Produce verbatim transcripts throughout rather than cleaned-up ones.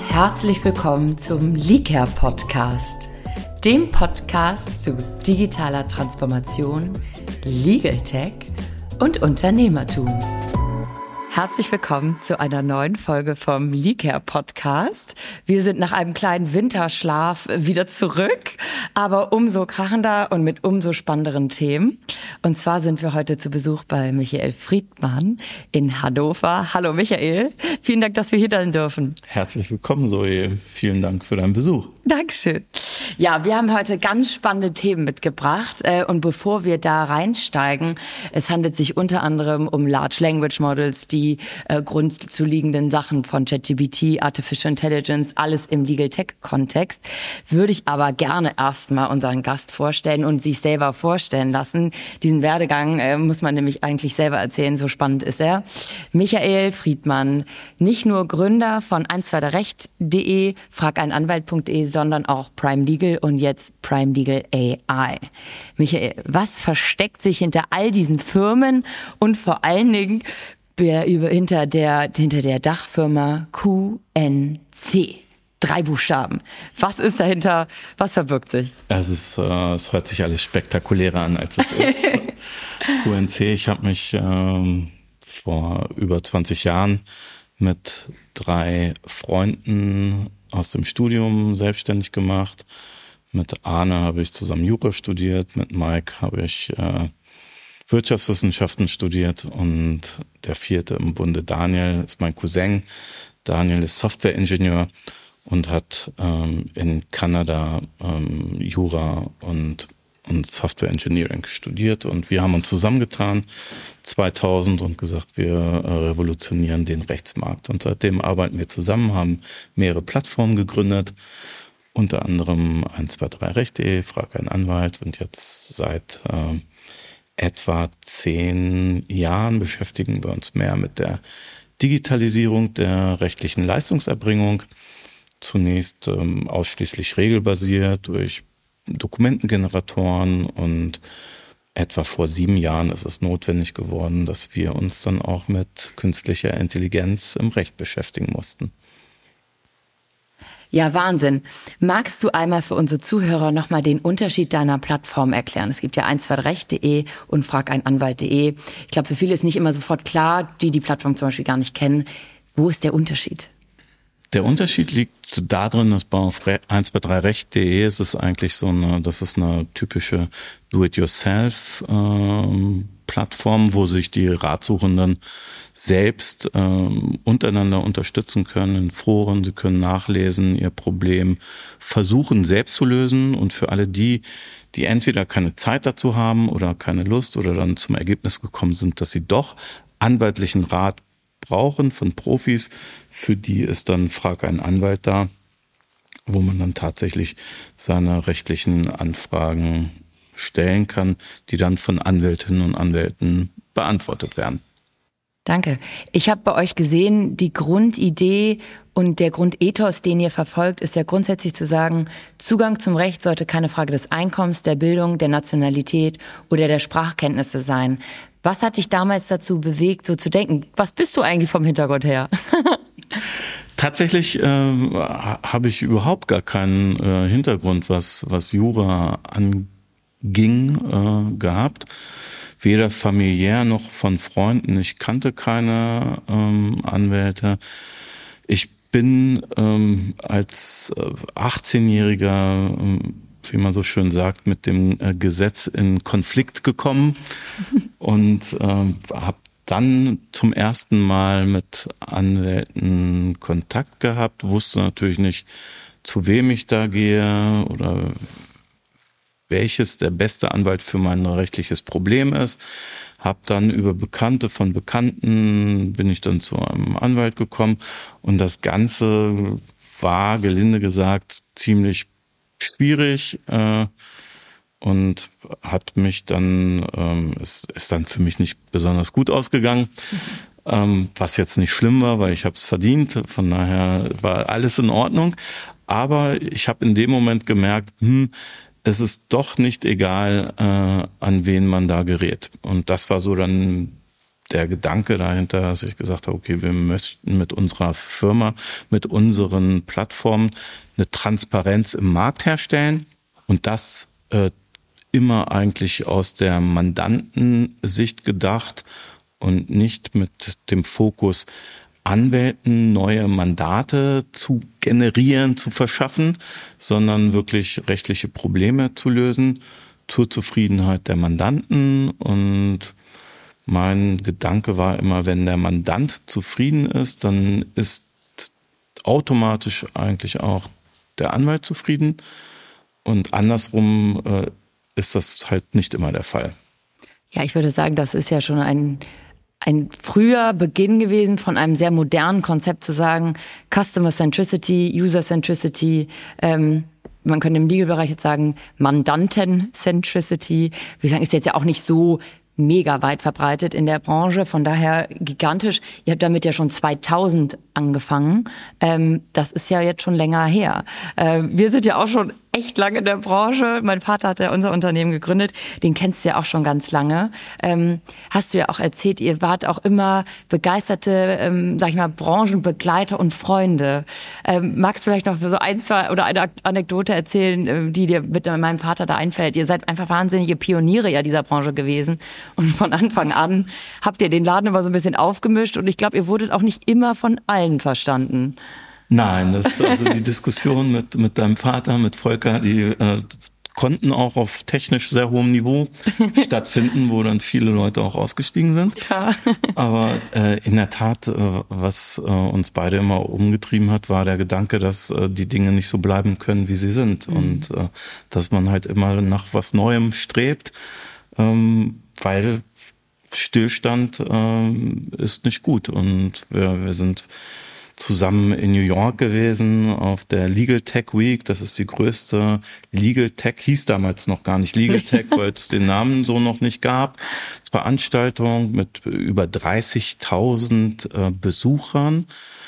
Herzlich willkommen zum Liker Podcast, dem Podcast zu digitaler Transformation, Legal Tech und Unternehmertum. Herzlich willkommen zu einer neuen Folge vom Liker Podcast. Wir sind nach einem kleinen Winterschlaf wieder zurück, aber umso krachender und mit umso spannenderen Themen. Und zwar sind wir heute zu Besuch bei Michael Friedmann in Hannover. Hallo Michael, vielen Dank, dass wir hier sein dürfen. Herzlich willkommen, Zoe. Vielen Dank für deinen Besuch. Dankeschön. Ja, wir haben heute ganz spannende Themen mitgebracht. Und bevor wir da reinsteigen, es handelt sich unter anderem um Large Language Models, die die äh, grundzuliegenden Sachen von ChatGPT, Artificial Intelligence, alles im Legal Tech-Kontext, würde ich aber gerne erstmal unseren Gast vorstellen und sich selber vorstellen lassen. Diesen Werdegang äh, muss man nämlich eigentlich selber erzählen, so spannend ist er. Michael Friedmann, nicht nur Gründer von eins zwei drei recht punkt de, frag einen Anwalt punkt de, sondern auch Prime Legal und jetzt Prime Legal A I. Michael, was versteckt sich hinter all diesen Firmen und vor allen Dingen über, hinter der, hinter der Dachfirma Q N C? Drei Buchstaben. Was ist dahinter? Was verbirgt sich? Es ist, äh, es hört sich alles spektakulärer an, als es ist. Q N C, ich habe mich ähm, vor über zwanzig Jahren mit drei Freunden aus dem Studium selbstständig gemacht. Mit Arne habe ich zusammen Jura studiert, mit Mike habe ich äh, Wirtschaftswissenschaften studiert und der vierte im Bunde, Daniel, ist mein Cousin. Daniel ist Softwareingenieur und hat ähm, in Kanada ähm, Jura und, und Software Engineering studiert. Und wir haben uns zusammengetan zweitausend und gesagt, wir äh, revolutionieren den Rechtsmarkt. Und seitdem arbeiten wir zusammen, haben mehrere Plattformen gegründet, unter anderem eins zwei drei recht punkt de, frag einen Anwalt, und jetzt seit äh, etwa zehn Jahren beschäftigen wir uns mehr mit der Digitalisierung der rechtlichen Leistungserbringung. Zunächst ähm, ausschließlich regelbasiert durch Dokumentengeneratoren, und etwa vor sieben Jahren ist es notwendig geworden, dass wir uns dann auch mit künstlicher Intelligenz im Recht beschäftigen mussten. Ja, Wahnsinn. Magst du einmal für unsere Zuhörer nochmal den Unterschied deiner Plattform erklären? Es gibt ja eins zwei drei recht punkt de und frag einen Anwalt punkt de. Ich glaube, für viele ist nicht immer sofort klar, die die Plattform zum Beispiel gar nicht kennen. Wo ist der Unterschied? Der Unterschied liegt darin, dass bei eins zwei drei recht punkt de ist es eigentlich so eine, das ist eine typische Do-it-yourself-Plattform, wo sich die Ratsuchenden selbst ähm, untereinander unterstützen können in Foren. Sie können nachlesen, ihr Problem versuchen selbst zu lösen. Und für alle die, die entweder keine Zeit dazu haben oder keine Lust oder dann zum Ergebnis gekommen sind, dass sie doch anwaltlichen Rat brauchen von Profis, für die ist dann Frag einen Anwalt da, wo man dann tatsächlich seine rechtlichen Anfragen stellen kann, die dann von Anwältinnen und Anwälten beantwortet werden. Danke. Ich habe bei euch gesehen, die Grundidee und der Grundethos, den ihr verfolgt, ist ja grundsätzlich zu sagen, Zugang zum Recht sollte keine Frage des Einkommens, der Bildung, der Nationalität oder der Sprachkenntnisse sein. Was hat dich damals dazu bewegt, so zu denken? Was bist du eigentlich vom Hintergrund her? Tatsächlich äh, habe ich überhaupt gar keinen äh, Hintergrund, was, was Jura anging, äh, gehabt. Weder familiär noch von Freunden. Ich kannte keine ähm, Anwälte. Ich bin ähm, als äh, achtzehnjähriger, äh, wie man so schön sagt, mit dem äh, Gesetz in Konflikt gekommen und äh, habe dann zum ersten Mal mit Anwälten Kontakt gehabt, wusste natürlich nicht, zu wem ich da gehe oder welches der beste Anwalt für mein rechtliches Problem ist. Hab dann über Bekannte von Bekannten bin ich dann zu einem Anwalt gekommen, und das Ganze war, gelinde gesagt, ziemlich schwierig äh, und hat mich dann, ähm, es ist dann für mich nicht besonders gut ausgegangen, ähm, was jetzt nicht schlimm war, weil ich habe es verdient, von daher war alles in Ordnung. Aber ich habe in dem Moment gemerkt, hm, es ist doch nicht egal, äh, an wen man da gerät. Und das war so dann der Gedanke dahinter, dass ich gesagt habe, okay, wir möchten mit unserer Firma, mit unseren Plattformen eine Transparenz im Markt herstellen und das äh, immer eigentlich aus der Mandantensicht gedacht und nicht mit dem Fokus, Anwälten neue Mandate zu generieren, zu verschaffen, sondern wirklich rechtliche Probleme zu lösen zur Zufriedenheit der Mandanten. Und mein Gedanke war immer, wenn der Mandant zufrieden ist, dann ist automatisch eigentlich auch der Anwalt zufrieden. Und andersrum äh, ist das halt nicht immer der Fall. Ja, ich würde sagen, das ist ja schon ein, ein früher Beginn gewesen von einem sehr modernen Konzept zu sagen, Customer Centricity, User Centricity, ähm, man könnte im Legal-Bereich jetzt sagen, Mandanten Centricity. Wie sagen, ist jetzt ja auch nicht so mega weit verbreitet in der Branche, von daher gigantisch. Ihr habt damit ja schon zweitausend angefangen. Ähm, das ist ja jetzt schon länger her. Ähm, wir sind ja auch schon echt lange in der Branche. Mein Vater hat ja unser Unternehmen gegründet. Den kennst du ja auch schon ganz lange. Ähm, hast du ja auch erzählt, ihr wart auch immer begeisterte, ähm, sag ich mal, Branchenbegleiter und Freunde. Ähm, magst du vielleicht noch so ein, zwei oder eine Anekdote erzählen, die dir mit meinem Vater da einfällt? Ihr seid einfach wahnsinnige Pioniere ja dieser Branche gewesen. Und von Anfang an habt ihr den Laden immer so ein bisschen aufgemischt. Und ich glaube, ihr wurdet auch nicht immer von allen verstanden. Nein, das ist also die Diskussion mit mit deinem Vater, mit Volker, die äh, konnten auch auf technisch sehr hohem Niveau stattfinden, wo dann viele Leute auch ausgestiegen sind. Ja. Aber äh, in der Tat, äh, was äh, uns beide immer umgetrieben hat, war der Gedanke, dass äh, die Dinge nicht so bleiben können, wie sie sind. Mhm. Und äh, dass man halt immer nach was Neuem strebt, ähm, weil Stillstand äh, ist nicht gut. Und wir, wir sind zusammen in New York gewesen auf der Legal Tech Week. Das ist die größte Legal Tech, hieß damals noch gar nicht Legal Tech, weil es den Namen so noch nicht gab. Veranstaltung mit über dreißigtausend äh, Besuchern,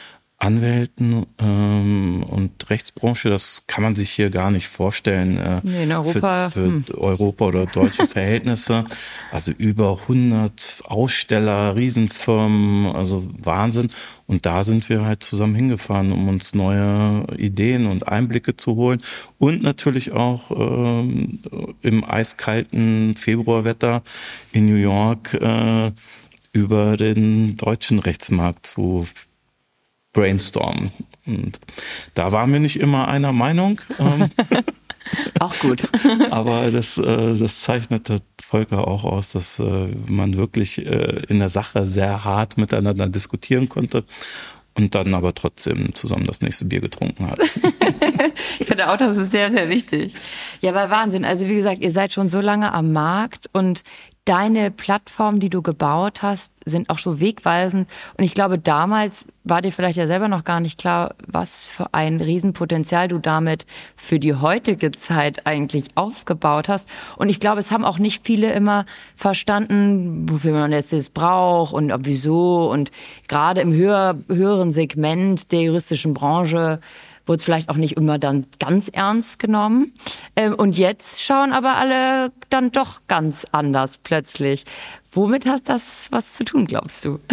Anwälten ähm, und Rechtsbranche. Das kann man sich hier gar nicht vorstellen äh, nee, in Europa. für, für hm. Europa oder deutsche Verhältnisse. Also über hundert Aussteller, Riesenfirmen, also Wahnsinn. Und da sind wir halt zusammen hingefahren, um uns neue Ideen und Einblicke zu holen. Und natürlich auch ähm, im eiskalten Februarwetter in New York äh, über den deutschen Rechtsmarkt zu brainstormen. Und da waren wir nicht immer einer Meinung. Ähm, auch gut. Aber das, äh, das zeichnet Volker auch aus, dass äh, man wirklich äh, in der Sache sehr hart miteinander diskutieren konnte und dann aber trotzdem zusammen das nächste Bier getrunken hat. Ich finde auch, das ist sehr, sehr wichtig. Ja, aber Wahnsinn. Also wie gesagt, ihr seid schon so lange am Markt und deine Plattform, die du gebaut hast, sind auch so wegweisend. Und ich glaube, damals war dir vielleicht ja selber noch gar nicht klar, was für ein Riesenpotenzial du damit für die heutige Zeit eigentlich aufgebaut hast. Und ich glaube, es haben auch nicht viele immer verstanden, wofür man jetzt das braucht und ob wieso. Und gerade im höher, höheren Segment der juristischen Branche wurde es vielleicht auch nicht immer dann ganz ernst genommen. Und jetzt schauen aber alle dann doch ganz anders plötzlich. Womit hat das was zu tun, glaubst du?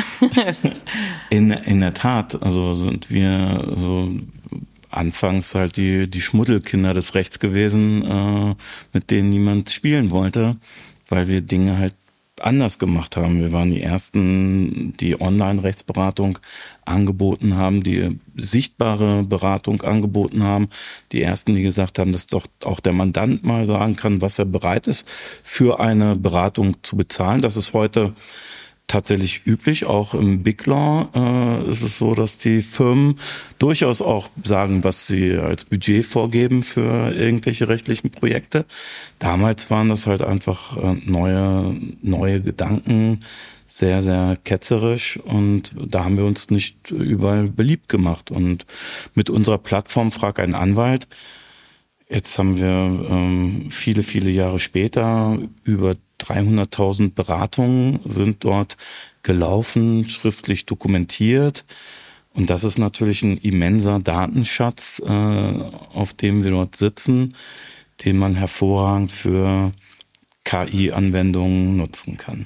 In, in der Tat, also sind wir so anfangs halt die, die Schmuddelkinder des Rechts gewesen, äh, mit denen niemand spielen wollte, weil wir Dinge halt anders gemacht haben. Wir waren die Ersten, die Online-Rechtsberatung angeboten haben, die sichtbare Beratung angeboten haben. Die Ersten, die gesagt haben, dass doch auch der Mandant mal sagen kann, was er bereit ist, für eine Beratung zu bezahlen. Das ist heute tatsächlich üblich. Auch im Big Law äh, ist es so, dass die Firmen durchaus auch sagen, was sie als Budget vorgeben für irgendwelche rechtlichen Projekte. Damals waren das halt einfach äh, neue neue Gedanken, sehr, sehr ketzerisch, und da haben wir uns nicht überall beliebt gemacht. Und mit unserer Plattform Frag einen Anwalt, jetzt haben wir ähm, viele, viele Jahre später über dreihunderttausend Beratungen sind dort gelaufen, schriftlich dokumentiert. Und das ist natürlich ein immenser Datenschatz, äh, auf dem wir dort sitzen, den man hervorragend für K I-Anwendungen nutzen kann.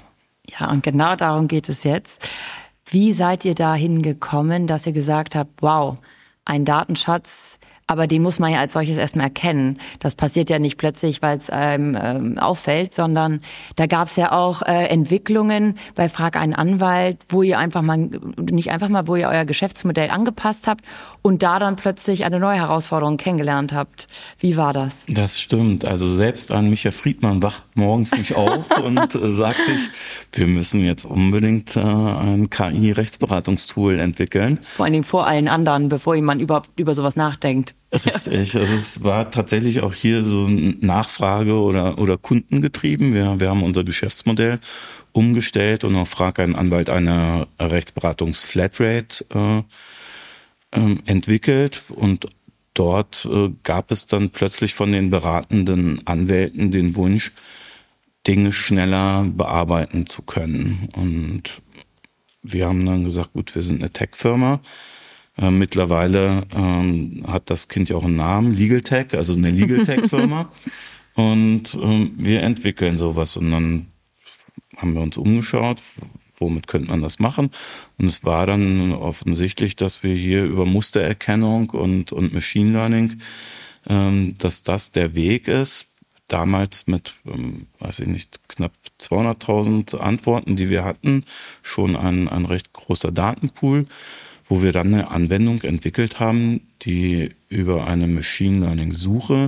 Ja, und genau darum geht es jetzt. Wie seid ihr dahin gekommen, dass ihr gesagt habt, wow, ein Datenschatz, aber den muss man ja als solches erstmal erkennen. Das passiert ja nicht plötzlich, weil es einem ähm, auffällt, sondern da gab es ja auch äh, Entwicklungen bei Frag einen Anwalt, wo ihr einfach mal, nicht einfach mal, wo ihr euer Geschäftsmodell angepasst habt und da dann plötzlich eine neue Herausforderung kennengelernt habt. Wie war das? Das stimmt. Also selbst ein Michael Friedmann wacht morgens nicht auf und äh, sagt sich, wir müssen jetzt unbedingt äh, ein K I-Rechtsberatungstool entwickeln. Vor allen Dingen vor allen anderen, bevor jemand überhaupt über sowas nachdenkt. Richtig, also es war tatsächlich auch hier so Nachfrage oder oder Kundengetrieben. Wir, wir haben unser Geschäftsmodell umgestellt und auf Frag einen Anwalt eine Rechtsberatungs-Flatrate äh, äh, entwickelt und dort äh, gab es dann plötzlich von den beratenden Anwälten den Wunsch, Dinge schneller bearbeiten zu können. Und wir haben dann gesagt, gut, wir sind eine Tech-Firma. Äh, mittlerweile ähm, hat das Kind ja auch einen Namen, Legal Tech, also eine Legal Tech-Firma. Und ähm, wir entwickeln sowas. Und dann haben wir uns umgeschaut, womit könnte man das machen. Und es war dann offensichtlich, dass wir hier über Mustererkennung und, und Machine Learning, ähm, dass das der Weg ist. Damals mit, ähm, weiß ich nicht, knapp zweihunderttausend Antworten, die wir hatten, schon ein, ein recht großer Datenpool, wo wir dann eine Anwendung entwickelt haben, die über eine Machine Learning Suche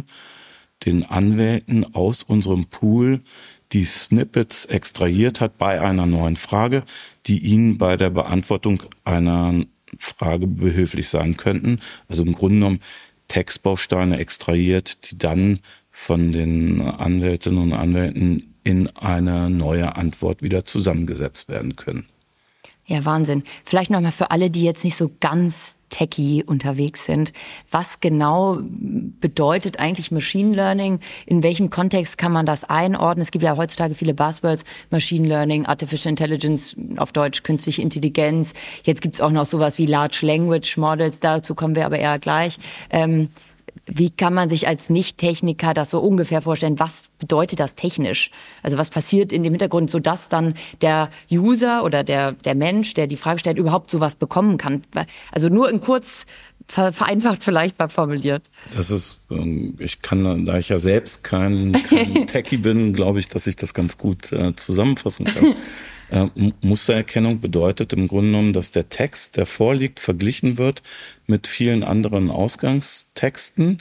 den Anwälten aus unserem Pool die Snippets extrahiert hat bei einer neuen Frage, die ihnen bei der Beantwortung einer Frage behilflich sein könnten. Also im Grunde genommen Textbausteine extrahiert, die dann von den Anwältinnen und Anwälten in eine neue Antwort wieder zusammengesetzt werden können. Ja, Wahnsinn. Vielleicht nochmal für alle, die jetzt nicht so ganz techy unterwegs sind. Was genau bedeutet eigentlich Machine Learning? In welchem Kontext kann man das einordnen? Es gibt ja heutzutage viele Buzzwords. Machine Learning, Artificial Intelligence, auf Deutsch künstliche Intelligenz. Jetzt gibt's auch noch sowas wie Large Language Models. Dazu kommen wir aber eher gleich. Ähm, Wie kann man sich als Nicht-Techniker das so ungefähr vorstellen? Was bedeutet das technisch? Also was passiert in dem Hintergrund, sodass dann der User oder der, der Mensch, der die Frage stellt, überhaupt sowas bekommen kann? Also nur in kurz vereinfacht vielleicht mal formuliert. Das ist, ich kann, da ich ja selbst kein, kein Techie bin, glaube ich, dass ich das ganz gut äh, zusammenfassen kann. Äh, Mustererkennung bedeutet im Grunde genommen, dass der Text, der vorliegt, verglichen wird mit vielen anderen Ausgangstexten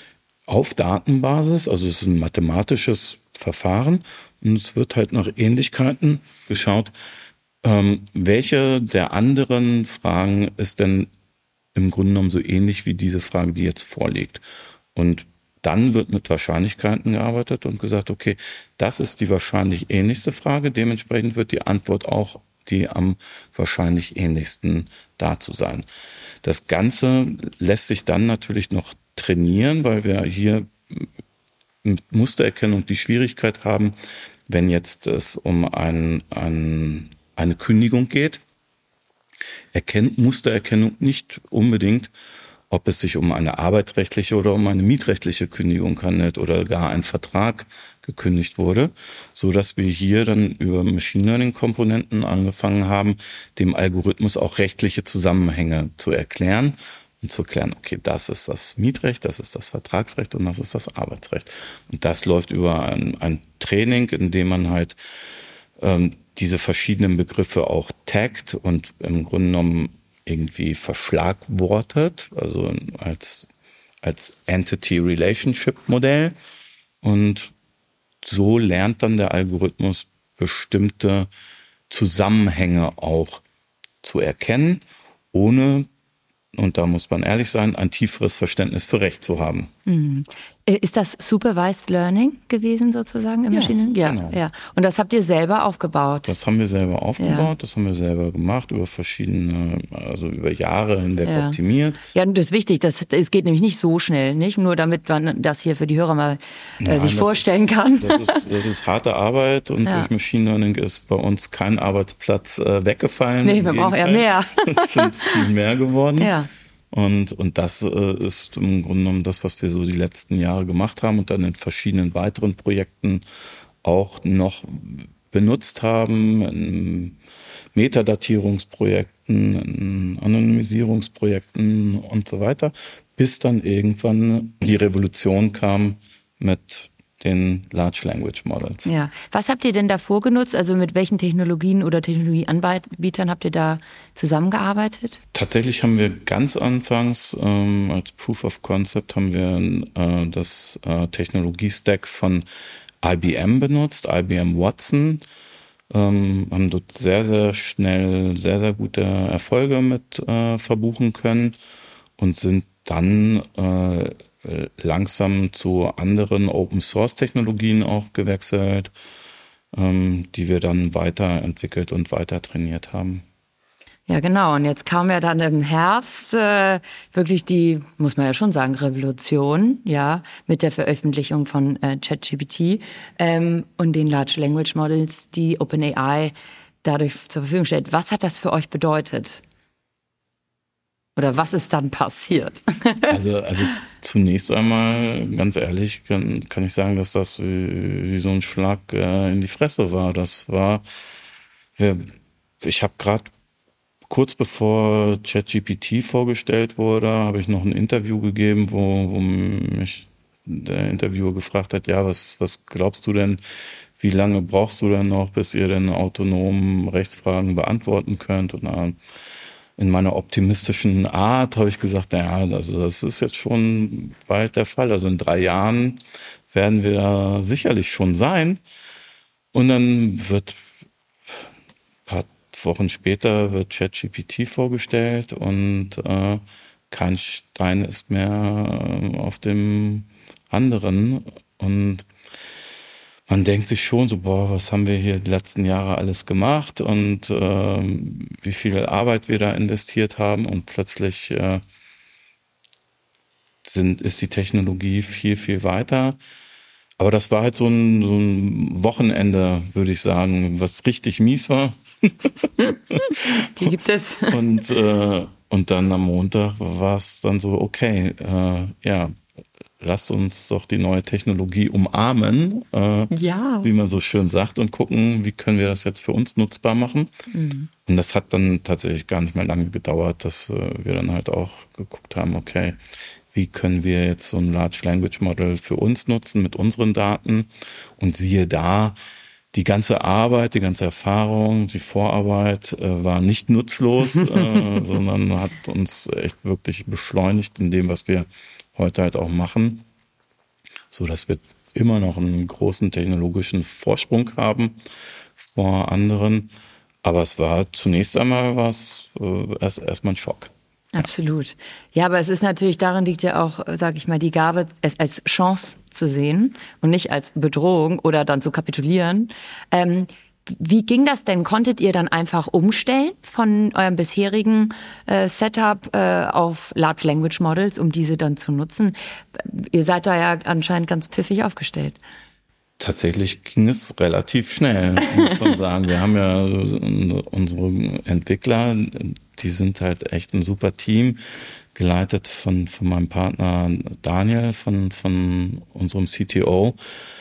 auf Datenbasis. Also es ist ein mathematisches Verfahren und es wird halt nach Ähnlichkeiten geschaut, ähm, welche der anderen Fragen ist denn im Grunde genommen so ähnlich wie diese Frage, die jetzt vorliegt. Und dann wird mit Wahrscheinlichkeiten gearbeitet und gesagt, okay, das ist die wahrscheinlich ähnlichste Frage. Dementsprechend wird die Antwort auch die am wahrscheinlich ähnlichsten dazu sein. Das Ganze lässt sich dann natürlich noch trainieren, weil wir hier mit Mustererkennung die Schwierigkeit haben, wenn jetzt es um ein, ein, eine Kündigung geht, erkennt Mustererkennung nicht unbedingt, ob es sich um eine arbeitsrechtliche oder um eine mietrechtliche Kündigung handelt oder gar ein Vertrag gekündigt wurde, so dass wir hier dann über Machine Learning Komponenten angefangen haben, dem Algorithmus auch rechtliche Zusammenhänge zu erklären und zu erklären, okay, das ist das Mietrecht, das ist das Vertragsrecht und das ist das Arbeitsrecht. Und das läuft über ein, ein Training, in dem man halt ähm, diese verschiedenen Begriffe auch taggt und im Grunde genommen irgendwie verschlagwortet, also als, als Entity-Relationship-Modell. Und so lernt dann der Algorithmus bestimmte Zusammenhänge auch zu erkennen, ohne, und da muss man ehrlich sein, ein tieferes Verständnis für Recht zu haben. Mhm. Ist das Supervised Learning gewesen sozusagen im Ja, Maschinen? Ja, genau. ja. Und das habt ihr selber aufgebaut? Das haben wir selber aufgebaut, Ja. das haben wir selber gemacht, über verschiedene, also über Jahre hinweg Ja. optimiert. Ja, und das ist wichtig, das, es geht nämlich nicht so schnell, nicht? Nur damit man das hier für die Hörer mal äh, Nein, sich das vorstellen ist, kann. Das ist, das ist harte Arbeit und Ja. durch Machine Learning ist bei uns kein Arbeitsplatz äh, weggefallen. Nee, Im wir brauchen ja Gegenteil. mehr. Es sind viel mehr geworden. Ja. Und, und das äh, ist im Grunde genommen das, was wir so die letzten Jahre gemacht haben und dann in verschiedenen weiteren Projekten auch noch benutzt haben in Metadatierungsprojekten, in Anonymisierungsprojekten und so weiter, bis dann irgendwann die Revolution kam mit den Large Language Models. Ja. Was habt ihr denn davor genutzt? Also mit welchen Technologien oder Technologieanbietern habt ihr da zusammengearbeitet? Tatsächlich haben wir ganz anfangs ähm, als Proof of Concept haben wir äh, das äh, Technologiestack von I B M benutzt, I B M Watson. Ähm, haben dort sehr, sehr schnell sehr, sehr gute Erfolge mit äh, verbuchen können und sind dann äh, langsam zu anderen Open-Source-Technologien auch gewechselt, ähm, die wir dann weiterentwickelt und weiter trainiert haben. Ja, genau. Und jetzt kam ja dann im Herbst äh, wirklich die, muss man ja schon sagen, Revolution, ja, mit der Veröffentlichung von äh, ChatGPT ähm, und den Large Language Models, die OpenAI dadurch zur Verfügung stellt. Was hat das für euch bedeutet? Oder was ist dann passiert? Also, also zunächst einmal, ganz ehrlich, kann, kann ich sagen, dass das wie, wie so ein Schlag äh, in die Fresse war. Das war, wir, ich habe gerade kurz bevor ChatGPT vorgestellt wurde, habe ich noch ein Interview gegeben, wo, wo mich der Interviewer gefragt hat, ja, was, was glaubst du denn, wie lange brauchst du denn noch, bis ihr denn autonom Rechtsfragen beantworten könnt? Und dann in meiner optimistischen Art habe ich gesagt, naja, also das ist jetzt schon bald der Fall. Also in drei Jahren werden wir da sicherlich schon sein. Und dann wird ein paar Wochen später wird ChatGPT vorgestellt und äh, kein Stein ist mehr auf dem anderen. Und man denkt sich schon so, boah, was haben wir hier die letzten Jahre alles gemacht und äh, wie viel Arbeit wir da investiert haben und plötzlich äh, sind, ist die Technologie viel, viel weiter. Aber das war halt so ein, so ein Wochenende, würde ich sagen, was richtig mies war. Die gibt es. Und, äh, und dann am Montag war es dann so, okay, äh, ja, lasst uns doch die neue Technologie umarmen, äh, ja. wie man so schön sagt, und gucken, wie können wir das jetzt für uns nutzbar machen. Mhm. Und das hat dann tatsächlich gar nicht mehr lange gedauert, dass äh, wir dann halt auch geguckt haben, okay, wie können wir jetzt so ein Large Language Model für uns nutzen mit unseren Daten? Und siehe da, die ganze Arbeit, die ganze Erfahrung, die Vorarbeit äh, war nicht nutzlos, äh, sondern hat uns echt wirklich beschleunigt in dem, was wir heute halt auch machen, so dass wir immer noch einen großen technologischen Vorsprung haben vor anderen. Aber es war zunächst einmal was äh, erst erstmal ein Schock. Absolut. Ja, aber es ist natürlich, darin liegt ja auch, sage ich mal, die Gabe, es als Chance zu sehen und nicht als Bedrohung oder dann zu kapitulieren. Ähm, Wie ging das denn? Konntet ihr dann einfach umstellen von eurem bisherigen äh, Setup äh, auf Large Language Models, um diese dann zu nutzen? Ihr seid da ja anscheinend ganz pfiffig aufgestellt. Tatsächlich ging es relativ schnell, muss man sagen. Wir haben ja unsere Entwickler, die sind halt echt ein super Team, geleitet von, von meinem Partner Daniel, von, von unserem C T O.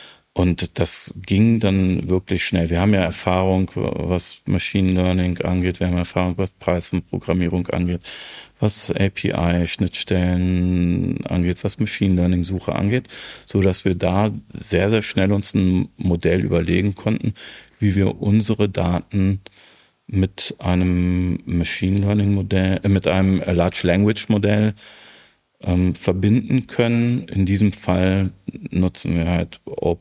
Und das ging dann wirklich schnell. Wir haben ja Erfahrung, was Machine Learning angeht. Wir haben Erfahrung, was Python-Programmierung angeht, was A P I-Schnittstellen angeht, was Machine Learning-Suche angeht, so dass wir da sehr, sehr schnell uns ein Modell überlegen konnten, wie wir unsere Daten mit einem Machine Learning-Modell, äh, mit einem Large Language-Modell Ähm, verbinden können. In diesem Fall nutzen wir halt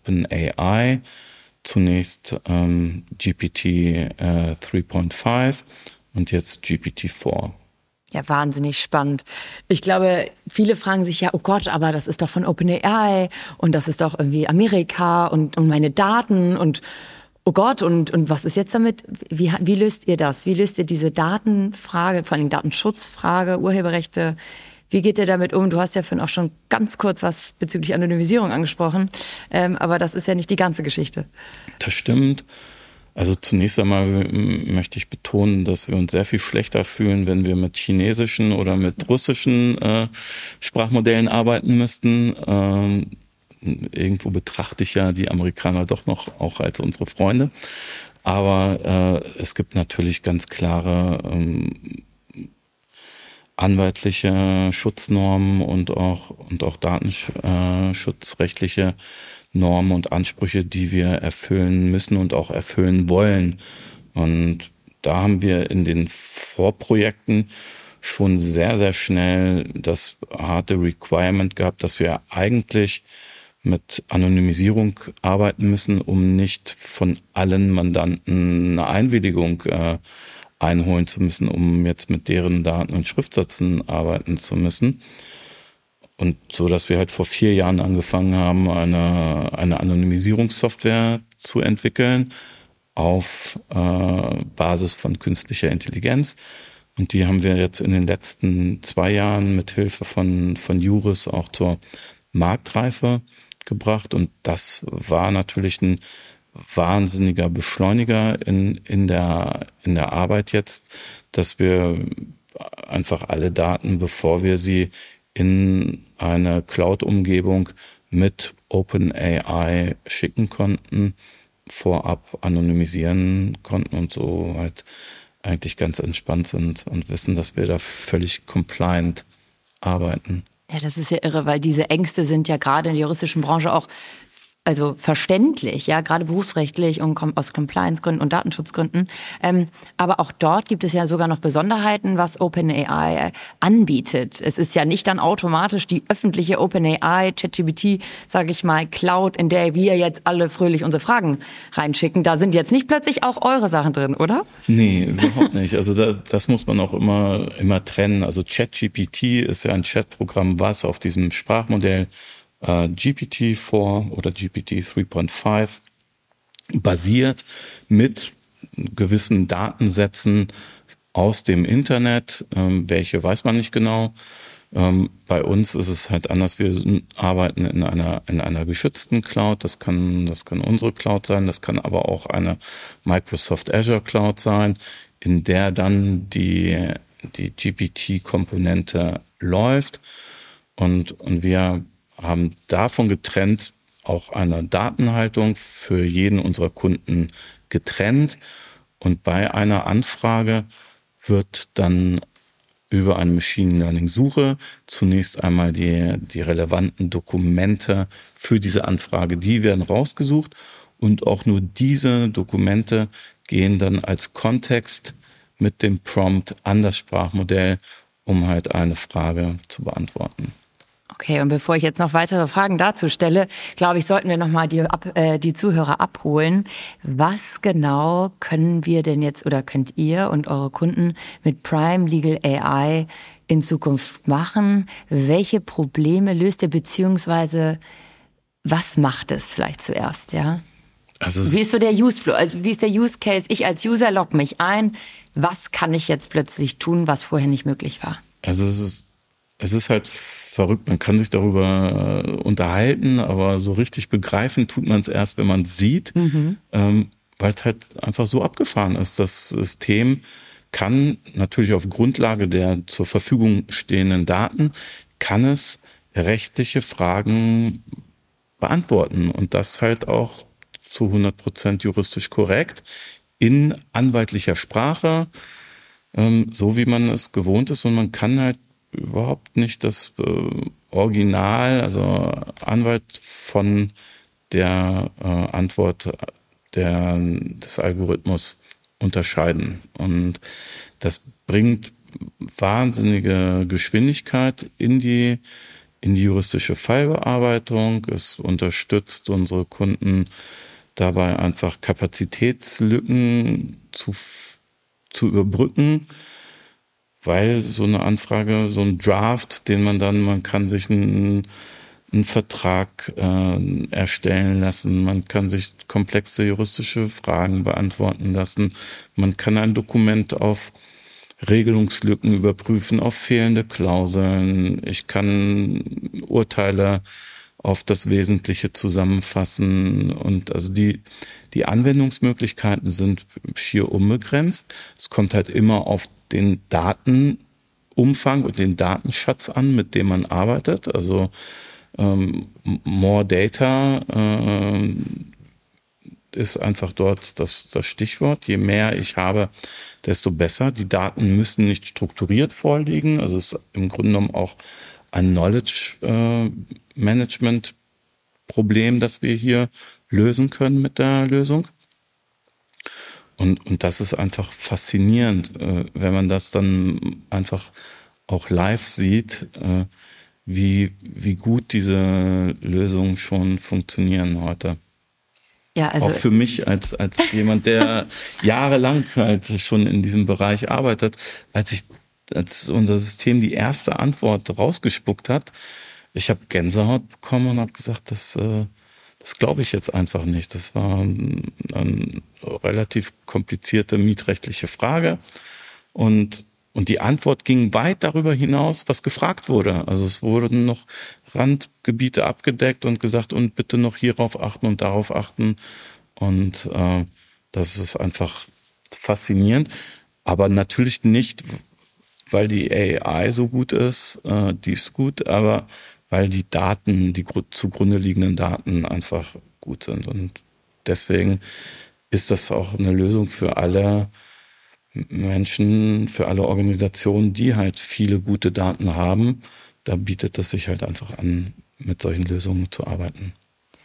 OpenAI, zunächst ähm, G P T äh, drei Punkt fünf und jetzt G P T vier. Ja, wahnsinnig spannend. Ich glaube, viele fragen sich ja, oh Gott, aber das ist doch von OpenAI und das ist doch irgendwie Amerika und, und meine Daten und oh Gott, und, und was ist jetzt damit? Wie, wie löst ihr das? Wie löst ihr diese Datenfrage, vor allem Datenschutzfrage, Urheberrechte? Wie geht ihr damit um? Du hast ja vorhin auch schon ganz kurz was bezüglich Anonymisierung angesprochen, ähm, aber das ist ja nicht die ganze Geschichte. Das stimmt. Also zunächst einmal möchte ich betonen, dass wir uns sehr viel schlechter fühlen, wenn wir mit chinesischen oder mit russischen äh, Sprachmodellen arbeiten müssten. Ähm, irgendwo betrachte ich ja die Amerikaner doch noch auch als unsere Freunde. Aber äh, es gibt natürlich ganz klare ähm, anwaltliche Schutznormen und auch und auch datenschutzrechtliche Normen und Ansprüche, die wir erfüllen müssen und auch erfüllen wollen. Und da haben wir in den Vorprojekten schon sehr, sehr schnell das harte Requirement gehabt, dass wir eigentlich mit Anonymisierung arbeiten müssen, um nicht von allen Mandanten eine Einwilligung äh, einholen zu müssen, um jetzt mit deren Daten und Schriftsätzen arbeiten zu müssen. Und so, dass wir halt vor vier Jahren angefangen haben, eine, eine Anonymisierungssoftware zu entwickeln auf äh, Basis von künstlicher Intelligenz. Und die haben wir jetzt in den letzten zwei Jahren mit Hilfe von, von Juris auch zur Marktreife gebracht. Und das war natürlich ein wahnsinniger Beschleuniger in, in der, in der Arbeit jetzt, dass wir einfach alle Daten, bevor wir sie in eine Cloud-Umgebung mit OpenAI schicken konnten, vorab anonymisieren konnten und so halt eigentlich ganz entspannt sind und wissen, dass wir da völlig compliant arbeiten. Ja, das ist ja irre, weil diese Ängste sind ja gerade in der juristischen Branche auch also verständlich, ja, gerade berufsrechtlich und aus Compliance-Gründen und Datenschutzgründen. Ähm, aber auch dort gibt es ja sogar noch Besonderheiten, was OpenAI anbietet. Es ist ja nicht dann automatisch die öffentliche OpenAI, ChatGPT, sage ich mal, Cloud, in der wir jetzt alle fröhlich unsere Fragen reinschicken. Da sind jetzt nicht plötzlich auch eure Sachen drin, oder? Nee, überhaupt nicht. Also das, das muss man auch immer, immer trennen. Also ChatGPT ist ja ein Chatprogramm, was auf diesem Sprachmodell G P T vier oder G P T drei Punkt fünf basiert mit gewissen Datensätzen aus dem Internet. Ähm, welche weiß man nicht genau. Ähm, bei uns ist es halt anders. Wir arbeiten in einer in einer geschützten Cloud. Das kann das kann unsere Cloud sein. Das kann aber auch eine Microsoft Azure Cloud sein, in der dann die die G P T-Komponente läuft und und wir haben davon getrennt auch eine Datenhaltung für jeden unserer Kunden getrennt. Und bei einer Anfrage wird dann über eine Machine Learning Suche zunächst einmal die, die relevanten Dokumente für diese Anfrage, die werden rausgesucht. Und auch nur diese Dokumente gehen dann als Kontext mit dem Prompt an das Sprachmodell, um halt eine Frage zu beantworten. Okay, und bevor ich jetzt noch weitere Fragen dazu stelle, glaube ich, sollten wir nochmal die, äh, die Zuhörer abholen. Was genau können wir denn jetzt oder könnt ihr und eure Kunden mit Prime Legal A I in Zukunft machen? Welche Probleme löst ihr, beziehungsweise was macht es vielleicht zuerst, ja? Also wie ist so der Use Flow? Also wie ist der Use Case? Ich als User logge mich ein. Was kann ich jetzt plötzlich tun, was vorher nicht möglich war? Also es ist, es ist halt verrückt, man kann sich darüber äh, unterhalten, aber so richtig begreifen tut man es erst, wenn man es sieht, mhm. ähm, weil es halt einfach so abgefahren ist. Das System kann natürlich auf Grundlage der zur Verfügung stehenden Daten, kann es rechtliche Fragen beantworten und das halt auch zu hundert Prozent juristisch korrekt in anwaltlicher Sprache, ähm, so wie man es gewohnt ist, und man kann halt überhaupt nicht das äh, Original, also Anwalt von der äh, Antwort der, des Algorithmus unterscheiden. Und das bringt wahnsinnige Geschwindigkeit in die, in die juristische Fallbearbeitung. Es unterstützt unsere Kunden dabei, einfach Kapazitätslücken zu, zu überbrücken, weil so eine Anfrage, so ein Draft, den man dann, man kann sich einen, einen Vertrag äh, erstellen lassen, man kann sich komplexe juristische Fragen beantworten lassen, man kann ein Dokument auf Regelungslücken überprüfen, auf fehlende Klauseln, ich kann Urteile auf das Wesentliche zusammenfassen, und also die die Anwendungsmöglichkeiten sind schier unbegrenzt. Es kommt halt immer auf den Datenumfang und den Datenschatz an, mit dem man arbeitet. Also Ähm, more Data äh, ist einfach dort das, das Stichwort. Je mehr ich habe, desto besser. Die Daten müssen nicht strukturiert vorliegen. Also es ist im Grunde genommen auch ein Knowledge-Management-Problem, das wir hier lösen können mit der Lösung. Und, und das ist einfach faszinierend, wenn man das dann einfach auch live sieht, wie, wie gut diese Lösungen schon funktionieren heute. Ja, also auch für mich als, als jemand, der jahrelang halt schon in diesem Bereich arbeitet, als ich, als unser System die erste Antwort rausgespuckt hat, ich habe Gänsehaut bekommen und habe gesagt, das, das glaube ich jetzt einfach nicht. Das war eine relativ komplizierte mietrechtliche Frage und Und die Antwort ging weit darüber hinaus, was gefragt wurde. Also es wurden noch Randgebiete abgedeckt und gesagt, und bitte noch hierauf achten und darauf achten. Und äh, das ist einfach faszinierend. Aber natürlich nicht, weil die A I so gut ist, äh, die ist gut, aber weil die Daten, die zugrunde liegenden Daten einfach gut sind. Und deswegen ist das auch eine Lösung für alle Menschen, für alle Organisationen, die halt viele gute Daten haben. Da bietet es sich halt einfach an, mit solchen Lösungen zu arbeiten.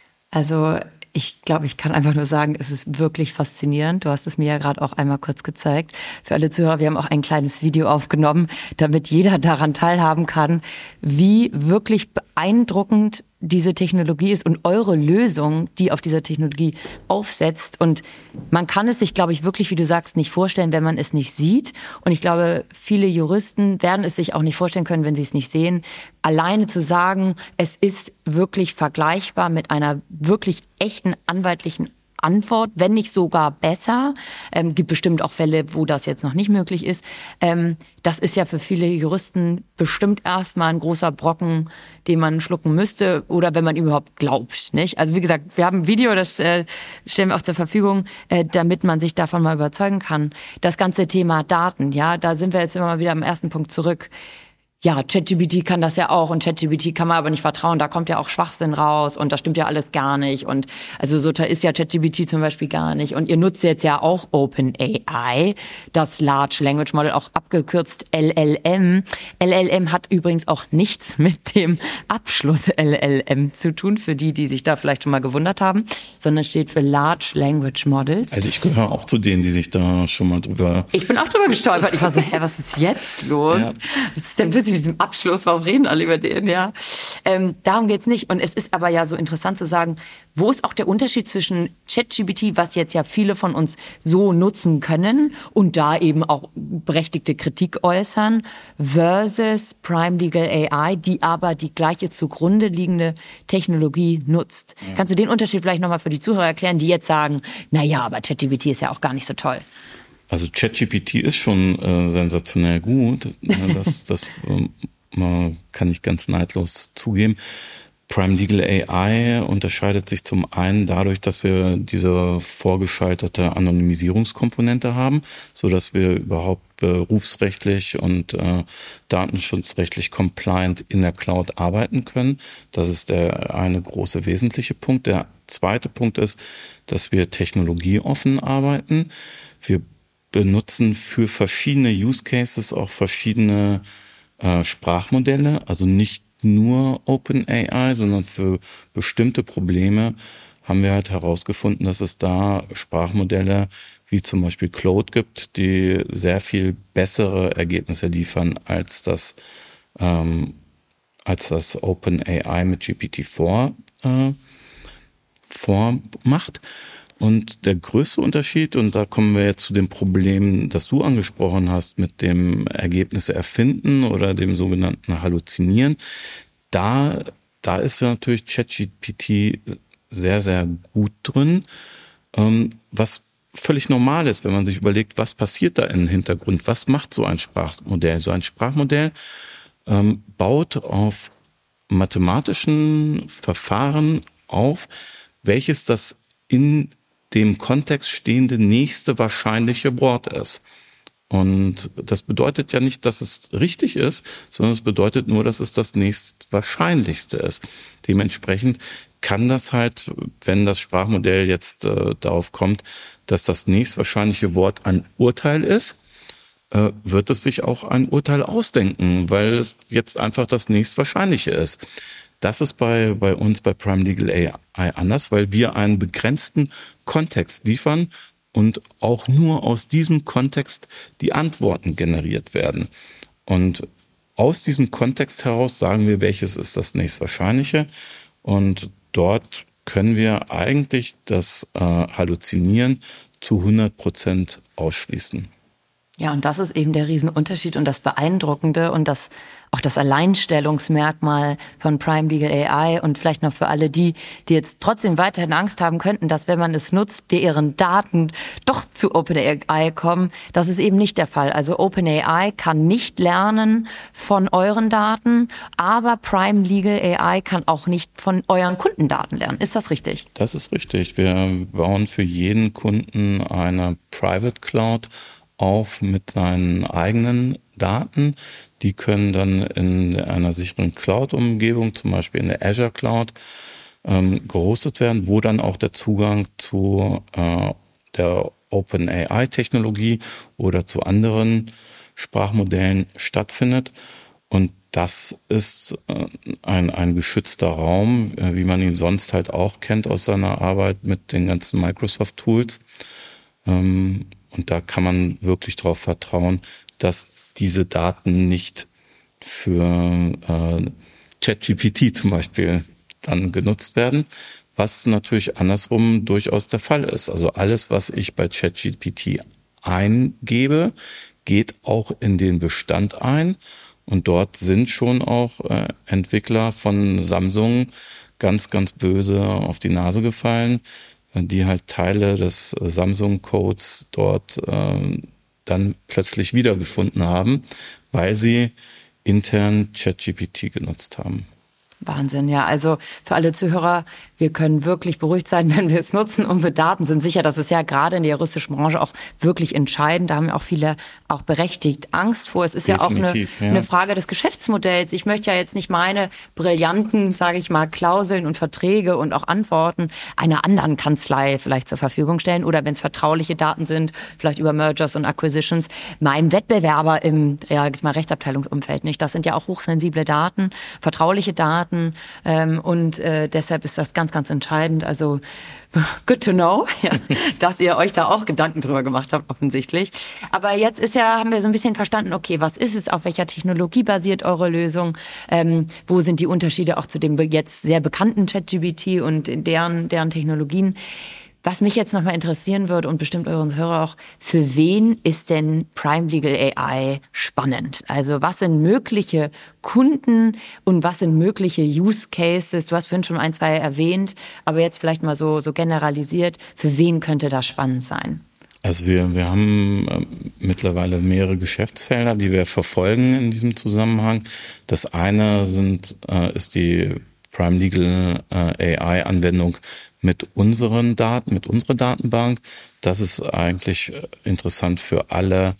Also ich glaube, ich kann einfach nur sagen, es ist wirklich faszinierend. Du hast es mir ja gerade auch einmal kurz gezeigt. Für alle Zuhörer, wir haben auch ein kleines Video aufgenommen, damit jeder daran teilhaben kann, wie wirklich beeindruckend diese Technologie ist und eure Lösung, die auf dieser Technologie aufsetzt. Und man kann es sich, glaube ich, wirklich, wie du sagst, nicht vorstellen, wenn man es nicht sieht. Und ich glaube, viele Juristen werden es sich auch nicht vorstellen können, wenn sie es nicht sehen. Alleine zu sagen, es ist wirklich vergleichbar mit einer wirklich echten anwaltlichen Antwort, wenn nicht sogar besser. Ähm, gibt bestimmt auch Fälle, wo das jetzt noch nicht möglich ist. Ähm, das ist ja für viele Juristen bestimmt erstmal ein großer Brocken, den man schlucken müsste oder wenn man überhaupt glaubt, nicht? Also wie gesagt, wir haben ein Video, das äh, stellen wir auch zur Verfügung, äh, damit man sich davon mal überzeugen kann. Das ganze Thema Daten, ja, da sind wir jetzt immer mal wieder am ersten Punkt zurück. Ja, ChatGPT kann das ja auch und ChatGPT kann man aber nicht vertrauen, da kommt ja auch Schwachsinn raus und das stimmt ja alles gar nicht und also so ist ja ChatGPT zum Beispiel gar nicht und ihr nutzt jetzt ja auch OpenAI, das Large Language Model, auch abgekürzt L L M. L L M hat übrigens auch nichts mit dem Abschluss L L M zu tun, für die, die sich da vielleicht schon mal gewundert haben, sondern steht für Large Language Models. Also ich gehöre auch zu denen, die sich da schon mal drüber... Ich bin auch drüber gestolpert, ich war so, hä, was ist jetzt los? Ja. Was ist denn plötzlich mit diesem Abschluss, warum reden alle über den, ja? Ähm, darum geht's nicht. Und es ist aber ja so interessant zu sagen, wo ist auch der Unterschied zwischen ChatGPT, was jetzt ja viele von uns so nutzen können und da eben auch berechtigte Kritik äußern, versus Prime Legal A I, die aber die gleiche zugrunde liegende Technologie nutzt. Ja. Kannst du den Unterschied vielleicht nochmal für die Zuhörer erklären, die jetzt sagen, na ja, aber ChatGPT ist ja auch gar nicht so toll? Also ChatGPT ist schon äh, sensationell gut, das, das äh, kann ich ganz neidlos zugeben. Prime Legal A I unterscheidet sich zum einen dadurch, dass wir diese vorgeschaltete Anonymisierungskomponente haben, so dass wir überhaupt berufsrechtlich und äh, datenschutzrechtlich compliant in der Cloud arbeiten können. Das ist der eine große wesentliche Punkt. Der zweite Punkt ist, dass wir technologieoffen arbeiten. Wir benutzen für verschiedene Use Cases auch verschiedene äh, Sprachmodelle, also nicht nur OpenAI, sondern für bestimmte Probleme haben wir halt herausgefunden, dass es da Sprachmodelle wie zum Beispiel Claude gibt, die sehr viel bessere Ergebnisse liefern als das ähm, als das OpenAI mit G P T vier äh, vormacht. Und der größte Unterschied, und da kommen wir jetzt zu dem Problem, das du angesprochen hast, mit dem Ergebnisse erfinden oder dem sogenannten Halluzinieren, da, da ist ja natürlich ChatGPT sehr, sehr gut drin, ähm, was völlig normal ist, wenn man sich überlegt, was passiert da im Hintergrund, was macht so ein Sprachmodell? So ein Sprachmodell ähm, baut auf mathematischen Verfahren auf, welches das in dem Kontext stehende nächste wahrscheinliche Wort ist. Und das bedeutet ja nicht, dass es richtig ist, sondern es bedeutet nur, dass es das nächstwahrscheinlichste ist. Dementsprechend kann das halt, wenn das Sprachmodell jetzt äh, darauf kommt, dass das nächstwahrscheinliche Wort ein Urteil ist, äh, wird es sich auch ein Urteil ausdenken, weil es jetzt einfach das nächstwahrscheinliche ist. Das ist bei, bei uns bei Prime Legal A I anders, weil wir einen begrenzten Kontext liefern und auch nur aus diesem Kontext die Antworten generiert werden. Und aus diesem Kontext heraus sagen wir, welches ist das nächstwahrscheinliche. Und dort können wir eigentlich das äh, Halluzinieren zu hundert Prozent ausschließen. Ja, und das ist eben der Riesenunterschied und das Beeindruckende und das auch das Alleinstellungsmerkmal von Prime Legal A I und vielleicht noch für alle die, die jetzt trotzdem weiterhin Angst haben könnten, dass wenn man es nutzt, die ihren Daten doch zu OpenAI kommen. Das ist eben nicht der Fall. Also OpenAI kann nicht lernen von euren Daten, aber Prime Legal A I kann auch nicht von euren Kundendaten lernen. Ist das richtig? Das ist richtig. Wir bauen für jeden Kunden eine Private Cloud auf mit seinen eigenen Daten. Die können dann in einer sicheren Cloud-Umgebung, zum Beispiel in der Azure Cloud, ähm, gehostet werden, wo dann auch der Zugang zu äh, der OpenAI-Technologie oder zu anderen Sprachmodellen stattfindet. Und das ist äh, ein, ein geschützter Raum, äh, wie man ihn sonst halt auch kennt aus seiner Arbeit mit den ganzen Microsoft-Tools. Ähm, und da kann man wirklich darauf vertrauen, dass diese Daten nicht für äh, ChatGPT zum Beispiel dann genutzt werden, was natürlich andersrum durchaus der Fall ist. Also alles, was ich bei ChatGPT eingebe, geht auch in den Bestand ein und dort sind schon auch äh, Entwickler von Samsung ganz, ganz böse auf die Nase gefallen, die halt Teile des Samsung-Codes dort äh, dann plötzlich wiedergefunden haben, weil sie intern ChatGPT genutzt haben. Wahnsinn, ja. Also für alle Zuhörer, wir können wirklich beruhigt sein, wenn wir es nutzen. Unsere Daten sind sicher. Das ist ja gerade in der juristischen Branche auch wirklich entscheidend. Da haben ja auch viele auch berechtigt Angst vor. Es ist Definitiv, ja auch eine, ja. eine Frage des Geschäftsmodells. Ich möchte ja jetzt nicht meine brillanten, sage ich mal, Klauseln und Verträge und auch Antworten einer anderen Kanzlei vielleicht zur Verfügung stellen. Oder wenn es vertrauliche Daten sind, vielleicht über Mergers und Acquisitions, meinem Wettbewerber im ja, mal Rechtsabteilungsumfeld nicht. Das sind ja auch hochsensible Daten, vertrauliche Daten. Ähm, und äh, deshalb ist das ganz, ganz entscheidend. Also good to know, ja, dass ihr euch da auch Gedanken drüber gemacht habt, offensichtlich. Aber jetzt ist ja, haben wir so ein bisschen verstanden, okay, was ist es, auf welcher Technologie basiert eure Lösung? Ähm, wo sind die Unterschiede auch zu dem jetzt sehr bekannten ChatGPT und deren, deren Technologien? Was mich jetzt nochmal interessieren würde und bestimmt euren Hörer auch, für wen ist denn Prime Legal A I spannend? Also was sind mögliche Kunden und was sind mögliche Use Cases? Du hast vorhin schon ein, zwei erwähnt, aber jetzt vielleicht mal so, so generalisiert. Für wen könnte das spannend sein? Also wir, wir haben äh, mittlerweile mehrere Geschäftsfelder, die wir verfolgen in diesem Zusammenhang. Das eine sind, äh, ist die Prime Legal äh, A I-Anwendung mit unseren Daten, mit unserer Datenbank. Das ist eigentlich interessant für alle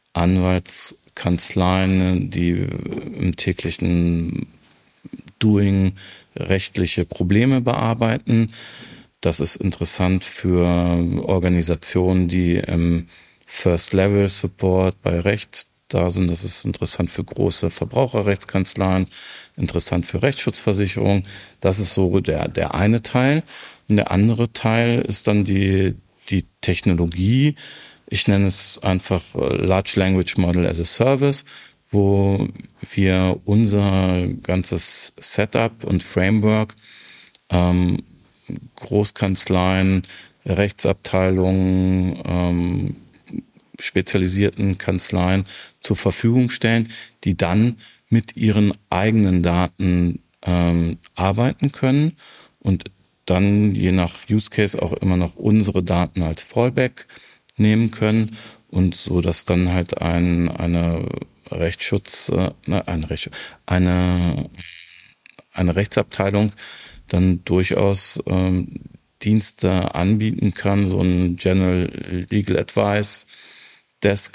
Anwaltskanzleien, die im täglichen Doing rechtliche Probleme bearbeiten. Das ist interessant für Organisationen, die im First-Level-Support bei Recht da sind. Das ist interessant für große Verbraucherrechtskanzleien, interessant für Rechtsschutzversicherungen. Das ist so der, der eine Teil. Und der andere Teil ist dann die, die Technologie. Ich nenne es einfach Large Language Model as a Service, wo wir unser ganzes Setup und Framework ähm, Großkanzleien, Rechtsabteilungen, ähm, spezialisierten Kanzleien zur Verfügung stellen, die dann mit ihren eigenen Daten ähm, arbeiten können und dann je nach Use Case auch immer noch unsere Daten als Fallback nehmen können und so, dass dann halt ein eine Rechtsschutz äh, eine Rechts, eine eine Rechtsabteilung dann durchaus ähm, Dienste anbieten kann, so ein General Legal Advice Desk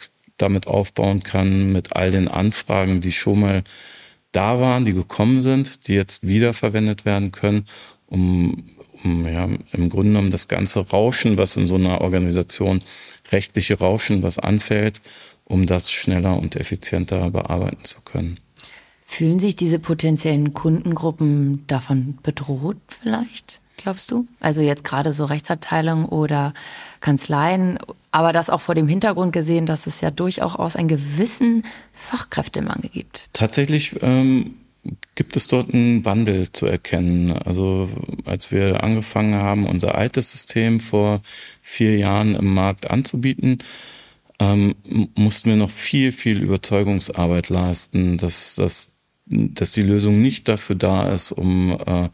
damit aufbauen kann, mit all den Anfragen, die schon mal da waren, die gekommen sind, die jetzt wiederverwendet werden können, um, um ja, im Grunde genommen das ganze Rauschen, was in so einer Organisation, rechtliche Rauschen, was anfällt, um das schneller und effizienter bearbeiten zu können. Fühlen sich diese potenziellen Kundengruppen davon bedroht vielleicht, glaubst du? Also jetzt gerade so Rechtsabteilungen oder Kanzleien, aber das auch vor dem Hintergrund gesehen, dass es ja durchaus einen gewissen Fachkräftemangel gibt. Tatsächlich ähm, gibt es dort einen Wandel zu erkennen. Also als wir angefangen haben, unser altes System vor vier Jahren im Markt anzubieten, ähm, mussten wir noch viel, viel Überzeugungsarbeit leisten, dass, dass, dass die Lösung nicht dafür da ist, um äh,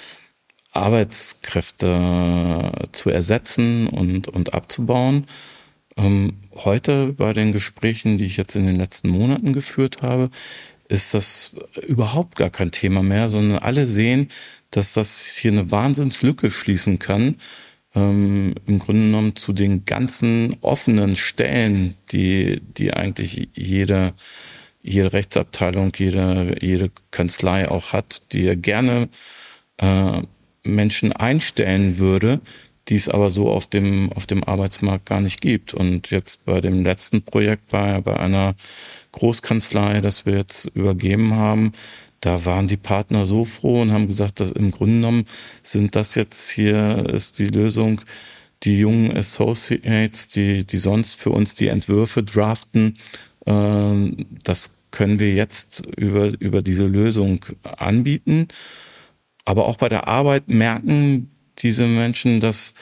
Arbeitskräfte zu ersetzen und, und abzubauen. Ähm, heute bei den Gesprächen, die ich jetzt in den letzten Monaten geführt habe, ist das überhaupt gar kein Thema mehr, sondern alle sehen, dass das hier eine Wahnsinnslücke schließen kann, ähm, im Grunde genommen zu den ganzen offenen Stellen, die, die eigentlich jede, jede Rechtsabteilung, jede, jede Kanzlei auch hat, die ja gerne äh, Menschen einstellen würde, die es aber so auf dem auf dem Arbeitsmarkt gar nicht gibt. Und jetzt bei dem letzten Projekt bei bei einer Großkanzlei, das wir jetzt übergeben haben, da waren die Partner so froh und haben gesagt, dass im Grunde genommen sind das jetzt hier ist die Lösung, die jungen Associates, die die sonst für uns die Entwürfe draften, äh, das können wir jetzt über über diese Lösung anbieten. Aber auch bei der Arbeit merken diese Menschen, dass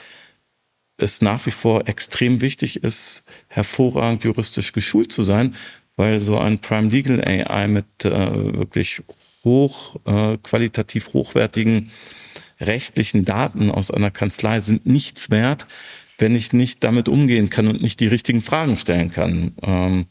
es nach wie vor extrem wichtig ist, hervorragend juristisch geschult zu sein, weil so ein Prime Legal A I mit äh, wirklich hoch, äh, qualitativ hochwertigen rechtlichen Daten aus einer Kanzlei sind nichts wert, wenn ich nicht damit umgehen kann und nicht die richtigen Fragen stellen kann. Ähm,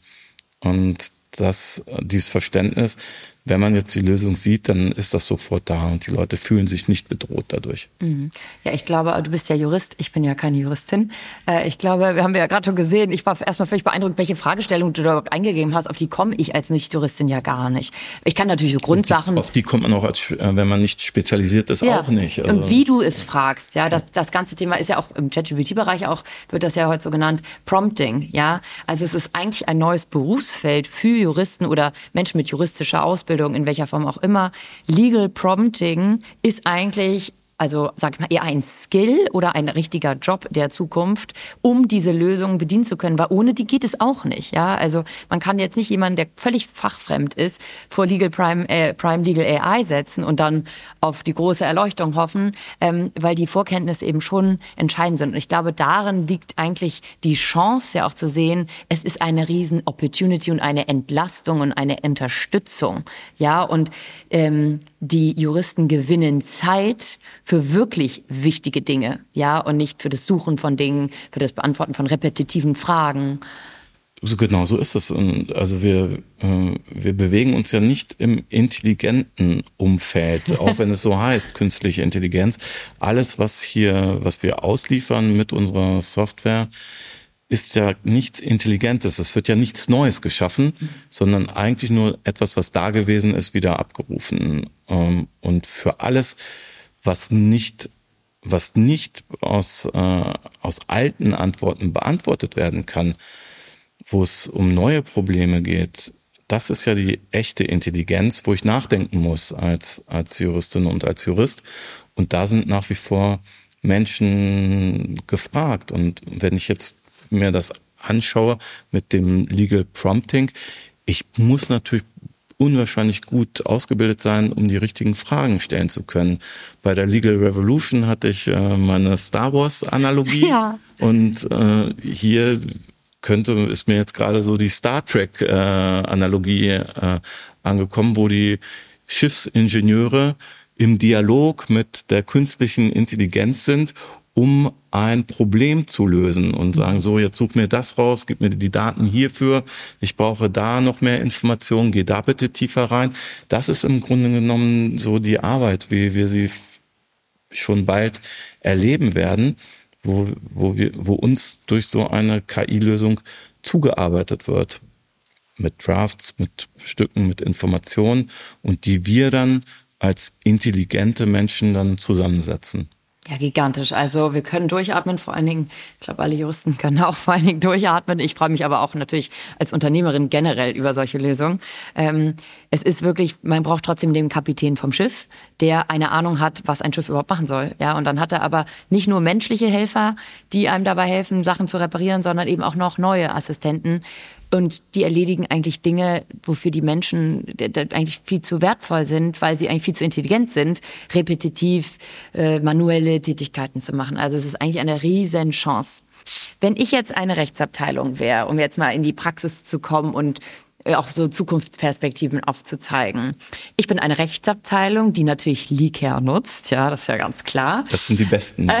und das, dieses Verständnis, wenn man jetzt die Lösung sieht, dann ist das sofort da und die Leute fühlen sich nicht bedroht dadurch. Ja, ich glaube, du bist ja Jurist, ich bin ja keine Juristin. Ich glaube, wir haben ja gerade schon gesehen, ich war erstmal völlig beeindruckt, welche Fragestellung du da überhaupt eingegeben hast. Auf die komme ich als Nicht-Juristin ja gar nicht. Ich kann natürlich so Grundsachen... Die, auf die kommt man auch, als, wenn man nicht spezialisiert ist, ja, auch nicht. Also, und wie du es fragst, ja, das, das ganze Thema ist ja auch im ChatGPT-Bereich auch, wird das ja heute so genannt, Prompting, ja. Also es ist eigentlich ein neues Berufsfeld für Juristen oder Menschen mit juristischer Ausbildung, in welcher Form auch immer. Legal Prompting ist eigentlich, also sag ich mal, eher ein Skill oder ein richtiger Job der Zukunft, um diese Lösungen bedienen zu können, weil ohne die geht es auch nicht. Ja, also man kann jetzt nicht jemanden, der völlig fachfremd ist, vor Legal Prime, äh, Prime Legal A I setzen und dann auf die große Erleuchtung hoffen, ähm, weil die Vorkenntnisse eben schon entscheidend sind. Und ich glaube, darin liegt eigentlich die Chance, ja auch zu sehen, es ist eine riesen Opportunity und eine Entlastung und eine Unterstützung. Ja, und ähm, die Juristen gewinnen Zeit für wirklich wichtige Dinge, ja, und nicht für das Suchen von Dingen, für das Beantworten von repetitiven Fragen. So genau, so ist es. Und also wir äh, wir bewegen uns ja nicht im intelligenten Umfeld, auch wenn es so heißt, künstliche Intelligenz. Alles, was hier, was wir ausliefern mit unserer Software, ist ja nichts Intelligentes. Es wird ja nichts Neues geschaffen, mhm. sondern eigentlich nur etwas, was da gewesen ist, wieder abgerufen. Ähm, und für alles, was nicht, was nicht aus äh, aus alten Antworten beantwortet werden kann, wo es um neue Probleme geht, das ist ja die echte Intelligenz, wo ich nachdenken muss als als Juristin und als Jurist. Und da sind nach wie vor Menschen gefragt. Und wenn ich jetzt mir das anschaue mit dem Legal Prompting, ich muss natürlich unwahrscheinlich gut ausgebildet sein, um die richtigen Fragen stellen zu können. Bei der Legal Revolution hatte ich äh, meine Star Wars Analogie ja. und äh, hier könnte ist mir jetzt gerade so die Star Trek äh, Analogie äh, angekommen, wo die Schiffsingenieure im Dialog mit der künstlichen Intelligenz sind, um ein Problem zu lösen und sagen, so, jetzt such mir das raus, gib mir die Daten hierfür, ich brauche da noch mehr Informationen, geh da bitte tiefer rein. Das ist im Grunde genommen so die Arbeit, wie wir sie schon bald erleben werden, wo, wo wir, wo uns durch so eine K I-Lösung zugearbeitet wird. mit Drafts, mit Stücken, mit Informationen und die wir dann als intelligente Menschen dann zusammensetzen. Ja, gigantisch. Also wir können durchatmen, vor allen Dingen, ich glaube, alle Juristen können auch vor allen Dingen durchatmen. Ich freue mich aber auch natürlich als Unternehmerin generell über solche Lösungen. Ähm, es ist wirklich, man braucht trotzdem den Kapitän vom Schiff, der eine Ahnung hat, was ein Schiff überhaupt machen soll. Ja, und dann hat er aber nicht nur menschliche Helfer, die einem dabei helfen, Sachen zu reparieren, sondern eben auch noch neue Assistenten. Und die erledigen eigentlich Dinge, wofür die Menschen eigentlich viel zu wertvoll sind, weil sie eigentlich viel zu intelligent sind, repetitiv äh, manuelle Tätigkeiten zu machen. Also es ist eigentlich eine riesen Chance. Wenn ich jetzt eine Rechtsabteilung wäre, um jetzt mal in die Praxis zu kommen und auch so Zukunftsperspektiven aufzuzeigen. Ich bin eine Rechtsabteilung, die natürlich Liecare nutzt, ja, das ist ja ganz klar. Das sind die Besten.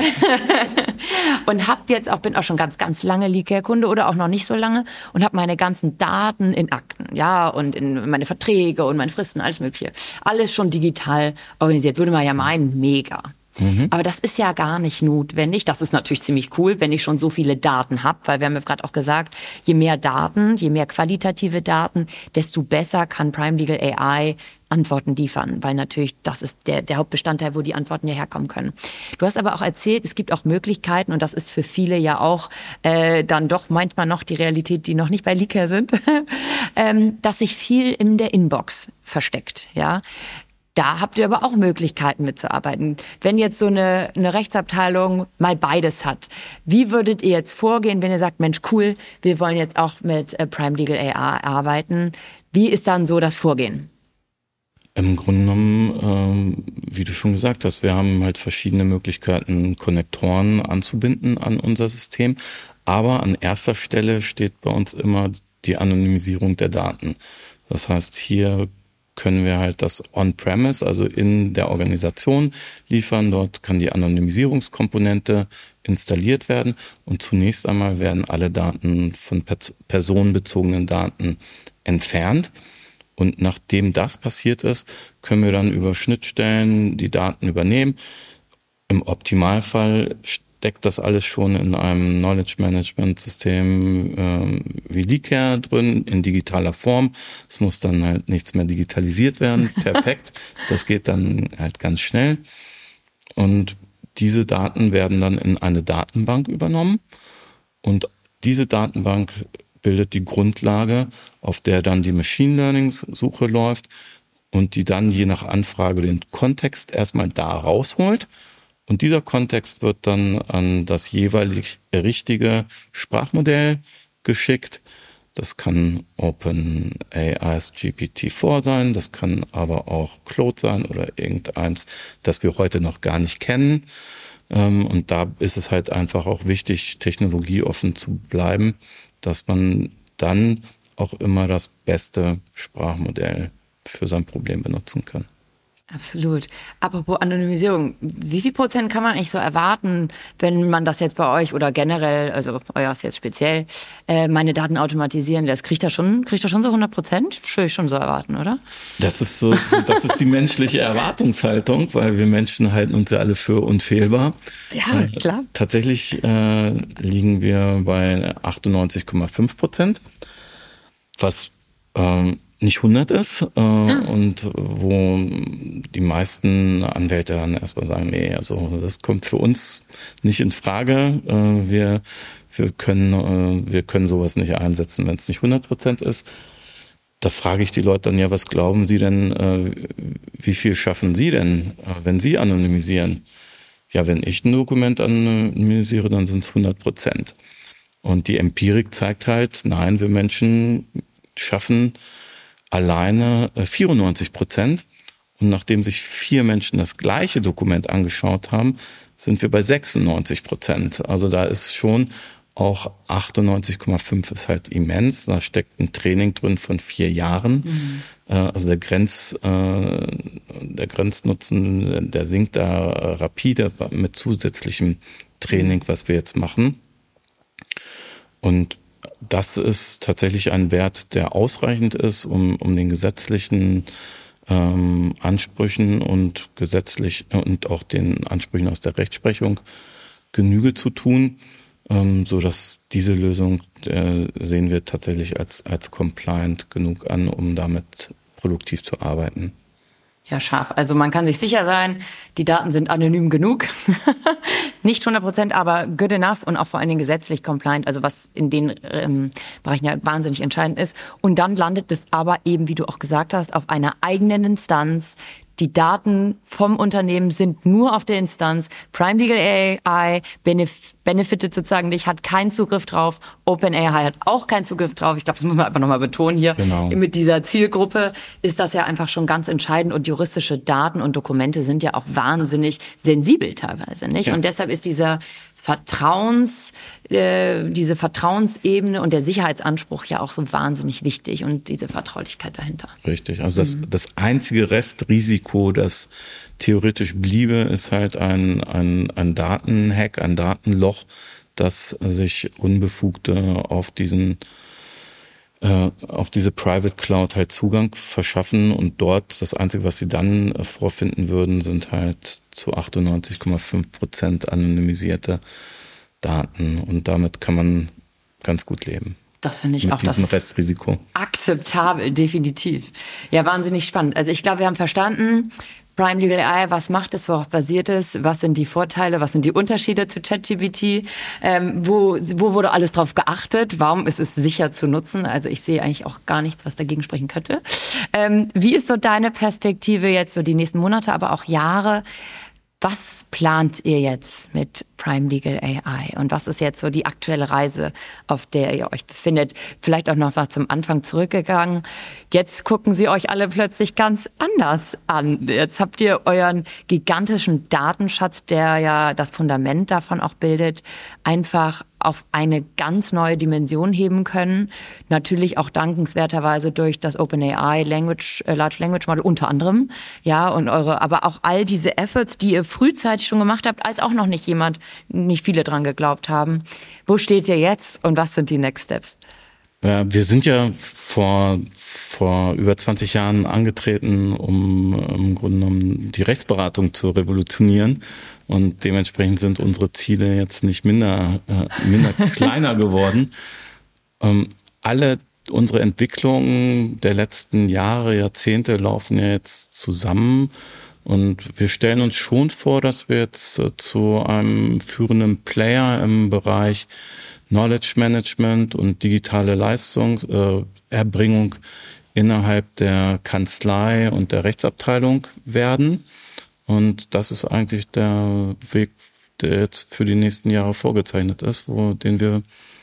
Und hab jetzt auch, bin auch schon ganz, ganz lange Liecare-Kunde oder auch noch nicht so lange und habe meine ganzen Daten in Akten, ja, und in meine Verträge und meine Fristen, alles Mögliche. Alles schon digital organisiert, würde man ja meinen, mega. Mhm. Aber das ist ja gar nicht notwendig. Das ist natürlich ziemlich cool, wenn ich schon so viele Daten habe, weil wir haben ja gerade auch gesagt, je mehr Daten, je mehr qualitative Daten, desto besser kann Prime Legal A I Antworten liefern, weil natürlich das ist der, der Hauptbestandteil, wo die Antworten ja herkommen können. Du hast aber auch erzählt, es gibt auch Möglichkeiten, und das ist für viele ja auch äh, dann doch manchmal noch die Realität, die noch nicht bei Liecare sind, ähm, dass sich viel in der Inbox versteckt, ja. Da habt ihr aber auch Möglichkeiten mitzuarbeiten. Wenn jetzt so eine, eine Rechtsabteilung mal beides hat, wie würdet ihr jetzt vorgehen, wenn ihr sagt, Mensch, cool, wir wollen jetzt auch mit Prime Legal A I arbeiten? Wie ist dann so das Vorgehen? Im Grunde genommen, ähm, wie du schon gesagt hast, wir haben halt verschiedene Möglichkeiten, Konnektoren anzubinden an unser System. Aber an erster Stelle steht bei uns immer die Anonymisierung der Daten. Das heißt, hier können wir halt das On-Premise, also in der Organisation liefern. Dort kann die Anonymisierungskomponente installiert werden und zunächst einmal werden alle Daten von personenbezogenen Daten entfernt. Und nachdem das passiert ist, können wir dann über Schnittstellen die Daten übernehmen. Im Optimalfall steckt das alles schon in einem Knowledge Management System äh, wie Liecare drin, in digitaler Form. Es muss dann halt nichts mehr digitalisiert werden. Perfekt. Das geht dann halt ganz schnell. Und diese Daten werden dann in eine Datenbank übernommen. Und diese Datenbank bildet die Grundlage, auf der dann die Machine Learning Suche läuft und die dann je nach Anfrage den Kontext erstmal da rausholt. Und dieser Kontext wird dann an das jeweilig richtige Sprachmodell geschickt. Das kann OpenAI's G P T vier sein, das kann aber auch Claude sein oder irgendeins, das wir heute noch gar nicht kennen. Und da ist es halt einfach auch wichtig, technologieoffen zu bleiben, dass man dann auch immer das beste Sprachmodell für sein Problem benutzen kann. Absolut. Apropos Anonymisierung, wie viel Prozent kann man eigentlich so erwarten, wenn man das jetzt bei euch oder generell, also euer ist jetzt speziell, äh, meine Daten automatisieren lässt? Kriegt das schon, kriegt das schon so hundert Prozent? Würde ich schon so erwarten, oder? Das ist so, so, das ist die menschliche Erwartungshaltung, weil wir Menschen halten uns ja alle für unfehlbar. Ja, äh, klar. Tatsächlich äh, liegen wir bei achtundneunzig Komma fünf Prozent, was ähm, nicht hundert ist äh, ah. und wo die meisten Anwälte dann erstmal sagen, nee, also das kommt für uns nicht in Frage. Äh, wir wir können äh, wir können sowas nicht einsetzen, wenn es nicht hundert Prozent ist. Da frage ich die Leute dann, ja, was glauben Sie denn, äh, wie viel schaffen Sie denn, äh, wenn Sie anonymisieren? Ja, wenn ich ein Dokument anonymisiere, dann sind es hundert Prozent. Und die Empirik zeigt halt, nein, wir Menschen schaffen alleine vierundneunzig Prozent. Und nachdem sich vier Menschen das gleiche Dokument angeschaut haben, sind wir bei sechsundneunzig Prozent. Also da ist schon auch achtundneunzig Komma fünf ist halt immens. Da steckt ein Training drin von vier Jahren. Mhm. Also der Grenz, der Grenznutzen, der sinkt da rapide mit zusätzlichem Training, was wir jetzt machen. Und das ist tatsächlich ein Wert, der ausreichend ist, um, um den gesetzlichen ähm, Ansprüchen und gesetzlich und auch den Ansprüchen aus der Rechtsprechung Genüge zu tun. ähm, so dass diese Lösung äh, sehen wir tatsächlich als als compliant genug an, um damit produktiv zu arbeiten. Ja, scharf. Also man kann sich sicher sein, die Daten sind anonym genug. Nicht hundert Prozent, aber good enough und auch vor allen Dingen gesetzlich compliant, also was in den ähm, Bereichen ja wahnsinnig entscheidend ist. Und dann landet es aber eben, wie du auch gesagt hast, auf einer eigenen Instanz. Die Daten vom Unternehmen sind nur auf der Instanz. Prime Legal A I benef- benefitet sozusagen nicht, hat keinen Zugriff drauf. OpenAI hat auch keinen Zugriff drauf. Ich glaube, das muss man einfach nochmal betonen hier. Genau. Mit dieser Zielgruppe ist das ja einfach schon ganz entscheidend. Und juristische Daten und Dokumente sind ja auch wahnsinnig sensibel teilweise, nicht? Ja. Und deshalb ist dieser Vertrauens, äh, diese Vertrauensebene und der Sicherheitsanspruch ja auch so wahnsinnig wichtig und diese Vertraulichkeit dahinter. Richtig. Also das, mhm. das einzige Restrisiko, das theoretisch bliebe, ist halt ein, ein, ein Datenhack, ein Datenloch, das sich Unbefugte auf diesen äh, auf diese Private Cloud halt Zugang verschaffen und dort das Einzige, was sie dann äh, vorfinden würden, sind halt zu achtundneunzig Komma fünf Prozent anonymisierte Daten und damit kann man ganz gut leben. Das finde ich mit auch. Mit diesem das Restrisiko. Akzeptabel, definitiv. Ja, wahnsinnig spannend. Also ich glaube, wir haben verstanden, Prime Legal A I, was macht es, worauf basiert es, was sind die Vorteile, was sind die Unterschiede zu ChatGPT, ähm, wo, wo wurde alles drauf geachtet, warum ist es sicher zu nutzen, also ich sehe eigentlich auch gar nichts, was dagegen sprechen könnte. Ähm, wie ist so deine Perspektive jetzt, so die nächsten Monate, aber auch Jahre? Was plant ihr jetzt mit Prime Legal A I und was ist jetzt so die aktuelle Reise, auf der ihr euch befindet? Vielleicht auch noch mal zum Anfang zurückgegangen. Jetzt gucken sie euch alle plötzlich ganz anders an. Jetzt habt ihr euren gigantischen Datenschatz, der ja das Fundament davon auch bildet, einfach auf eine ganz neue Dimension heben können. Natürlich auch dankenswerterweise durch das OpenAI Language, äh, Large Language Model unter anderem. Ja, und eure, aber auch all diese Efforts, die ihr frühzeitig schon gemacht habt, als auch noch nicht jemand, nicht viele dran geglaubt haben. Wo steht ihr jetzt und was sind die Next Steps? Ja, wir sind ja vor, vor über zwanzig Jahren angetreten, um im Grunde genommen die Rechtsberatung zu revolutionieren. Und dementsprechend sind unsere Ziele jetzt nicht minder, äh, minder kleiner geworden. Ähm, alle unsere Entwicklungen der letzten Jahre, Jahrzehnte laufen ja jetzt zusammen. Und wir stellen uns schon vor, dass wir jetzt äh, zu einem führenden Player im Bereich Knowledge Management und digitale Leistungserbringung äh, innerhalb der Kanzlei und der Rechtsabteilung werden. Und das ist eigentlich der Weg, der jetzt für die nächsten Jahre vorgezeichnet ist, wo, den wir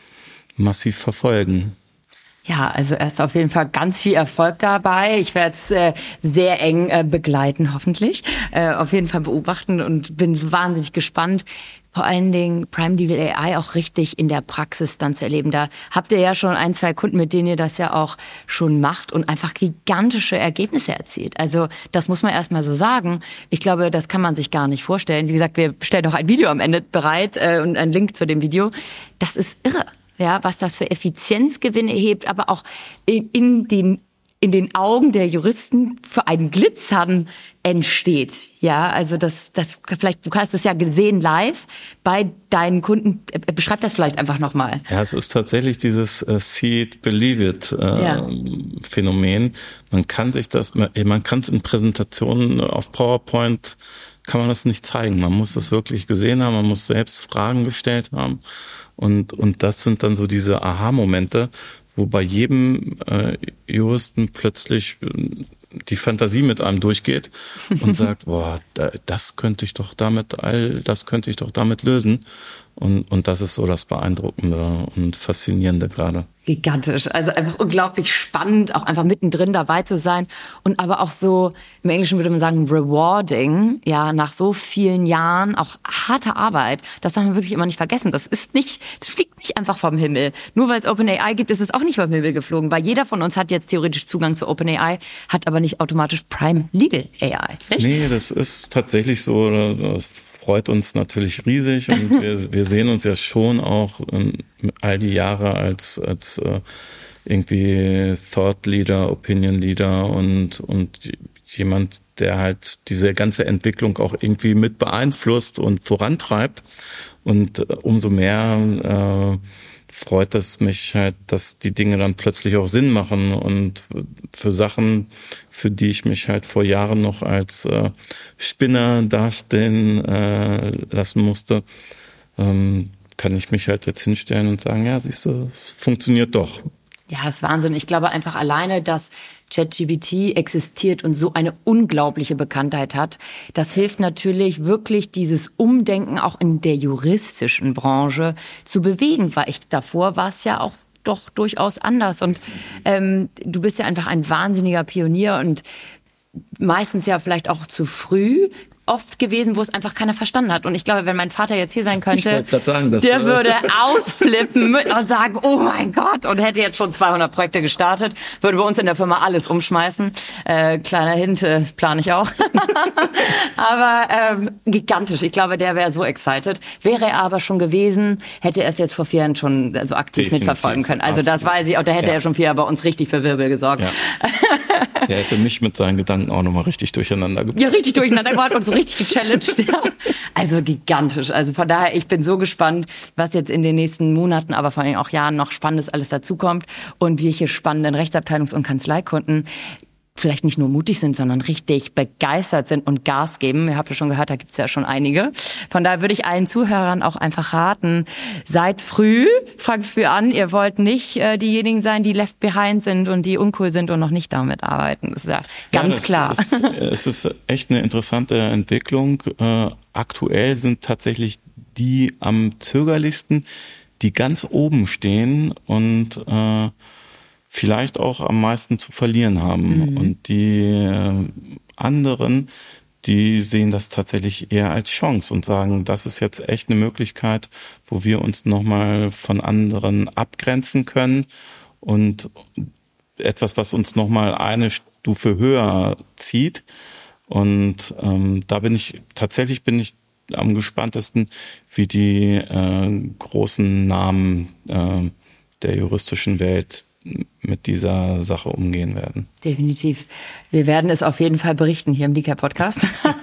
massiv verfolgen. Ja, also erst auf jeden Fall ganz viel Erfolg dabei. Ich werde es äh, sehr eng äh, begleiten, hoffentlich. Äh, auf jeden Fall beobachten und bin so wahnsinnig gespannt, vor allen Dingen Prime Legal A I auch richtig in der Praxis dann zu erleben. Da habt ihr ja schon ein, zwei Kunden, mit denen ihr das ja auch schon macht und einfach gigantische Ergebnisse erzielt. Also das muss man erstmal so sagen. Ich glaube, das kann man sich gar nicht vorstellen. Wie gesagt, wir stellen noch ein Video am Ende bereit äh, und einen Link zu dem Video. Das ist irre. Ja, was das für Effizienzgewinne hebt, aber auch in, in den in den Augen der Juristen für ein Glitzern entsteht. Ja, also das das vielleicht du hast es ja gesehen live bei deinen Kunden. Beschreib das vielleicht einfach nochmal. Ja, es ist tatsächlich dieses uh, See it, believe it äh, ja. Phänomen. Man kann sich das, man kann es in Präsentationen auf PowerPoint kann man das nicht zeigen. Man muss das wirklich gesehen haben. Man muss selbst Fragen gestellt haben. Und, und das sind dann so diese Aha-Momente, wo bei jedem äh, Juristen plötzlich die Fantasie mit einem durchgeht und sagt, boah, das könnte ich doch damit, all das könnte ich doch damit lösen. Und, und das ist so das Beeindruckende und Faszinierende gerade. Gigantisch. Also einfach unglaublich spannend, auch einfach mittendrin dabei zu sein und aber auch so, im Englischen würde man sagen, rewarding, ja, nach so vielen Jahren, auch harter Arbeit. Das darf man wirklich immer nicht vergessen. Das ist nicht, das fliegt nicht einfach vom Himmel. Nur weil es OpenAI gibt, ist es auch nicht vom Himmel geflogen, weil jeder von uns hat jetzt theoretisch Zugang zu OpenAI, hat aber nicht automatisch Prime Legal A I. Nicht? Nee, das ist tatsächlich so, das freut uns natürlich riesig und wir, wir sehen uns ja schon auch ähm, all die Jahre als als äh, irgendwie Thought Leader, Opinion Leader und und jemand, der halt diese ganze Entwicklung auch irgendwie mit beeinflusst und vorantreibt. Und umso mehr äh, freut es mich halt, dass die Dinge dann plötzlich auch Sinn machen und für Sachen, für die ich mich halt vor Jahren noch als äh, Spinner dastehen äh, lassen musste, ähm, kann ich mich halt jetzt hinstellen und sagen, ja, siehst du, es funktioniert doch. Ja, das ist Wahnsinn. Ich glaube einfach alleine, dass ChatGPT existiert und so eine unglaubliche Bekanntheit hat, das hilft natürlich wirklich, dieses Umdenken auch in der juristischen Branche zu bewegen, weil ich davor war es ja auch doch durchaus anders. Und ähm, du bist ja einfach ein wahnsinniger Pionier und meistens ja vielleicht auch zu früh oft gewesen, wo es einfach keiner verstanden hat. Und ich glaube, wenn mein Vater jetzt hier sein könnte, ich sagen, dass, der würde ausflippen und sagen, oh mein Gott, und hätte jetzt schon zweihundert Projekte gestartet, würde bei uns in der Firma alles umschmeißen. Äh, kleiner Hint, äh, plane ich auch. aber ähm, gigantisch. Ich glaube, der wäre so excited. Wäre er aber schon gewesen, hätte er es jetzt vor vier Jahren schon so also aktiv Definitiv. mitverfolgen können. Also Absolut. Das weiß ich auch, da hätte ja. er schon vier Jahre bei uns richtig für Wirbel gesorgt. Ja. Der hätte mich mit seinen Gedanken auch nochmal richtig durcheinander gebracht. Ja, richtig durcheinander gebracht und so richtig gechallenged. Ja. Also gigantisch. Also von daher, ich bin so gespannt, was jetzt in den nächsten Monaten, aber vor allem auch Jahren noch Spannendes alles dazukommt und welche spannenden Rechtsabteilungs- und Kanzleikunden vielleicht nicht nur mutig sind, sondern richtig begeistert sind und Gas geben. Ihr habt ja schon gehört, da gibt's ja schon einige. Von daher würde ich allen Zuhörern auch einfach raten, seid früh, fangt früh an. Ihr wollt nicht äh, diejenigen sein, die left behind sind und die uncool sind und noch nicht damit arbeiten. Das ist ja ganz ja, das klar. Ist, es ist echt eine interessante Entwicklung. Äh, aktuell sind tatsächlich die am zögerlichsten, die ganz oben stehen und äh, vielleicht auch am meisten zu verlieren haben. Mhm. Und die äh, anderen, die sehen das tatsächlich eher als Chance und sagen, das ist jetzt echt eine Möglichkeit, wo wir uns nochmal von anderen abgrenzen können und etwas, was uns nochmal eine Stufe höher zieht. Und ähm, da bin ich, tatsächlich bin ich am gespanntesten, wie die äh, großen Namen äh, der juristischen Welt mit dieser Sache umgehen werden. Definitiv. Wir werden es auf jeden Fall berichten hier im D K Podcast.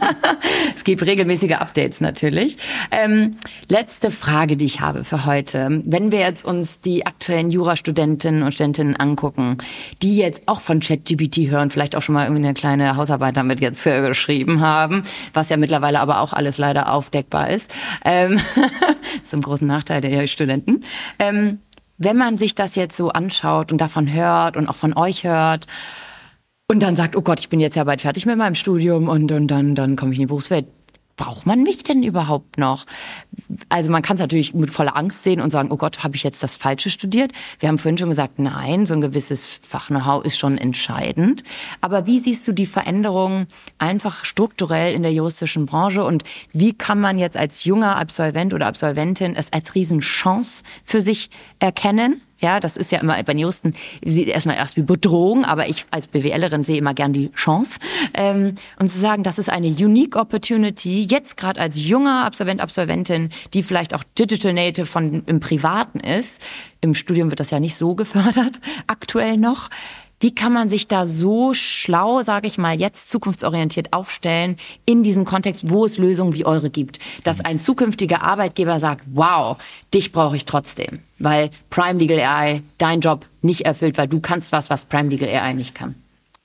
Es gibt regelmäßige Updates natürlich. Ähm, letzte Frage, die ich habe für heute. Wenn wir jetzt uns die aktuellen Jurastudentinnen und Studentinnen angucken, die jetzt auch von ChatGPT hören, vielleicht auch schon mal irgendwie eine kleine Hausarbeit damit jetzt äh, geschrieben haben, was ja mittlerweile aber auch alles leider aufdeckbar ist. Ähm, zum großen Nachteil der Studenten. Ähm, Wenn man sich das jetzt so anschaut und davon hört und auch von euch hört und dann sagt, oh Gott, ich bin jetzt ja bald fertig mit meinem Studium und, und dann, dann komme ich in die Berufswelt. Braucht man mich denn überhaupt noch? Also man kann es natürlich mit voller Angst sehen und sagen, oh Gott, habe ich jetzt das Falsche studiert? Wir haben vorhin schon gesagt, nein, so ein gewisses Fach-Know-how ist schon entscheidend. Aber wie siehst du die Veränderungen einfach strukturell in der juristischen Branche und wie kann man jetzt als junger Absolvent oder Absolventin es als Riesenchance für sich erkennen? Ja, das ist ja immer bei den Juristen, sieht erstmal erst wie Bedrohung, aber ich als BWLerin sehe immer gern die Chance. Ähm, und zu sagen, das ist eine unique opportunity, jetzt gerade als junger Absolvent, Absolventin, die vielleicht auch Digital Native von im Privaten ist. Im Studium wird das ja nicht so gefördert, aktuell noch. Wie kann man sich da so schlau, sage ich mal, jetzt zukunftsorientiert aufstellen in diesem Kontext, wo es Lösungen wie eure gibt? Dass ein zukünftiger Arbeitgeber sagt, wow, dich brauche ich trotzdem, weil Prime Legal A I dein Job nicht erfüllt, weil du kannst was, was Prime Legal A I nicht kann.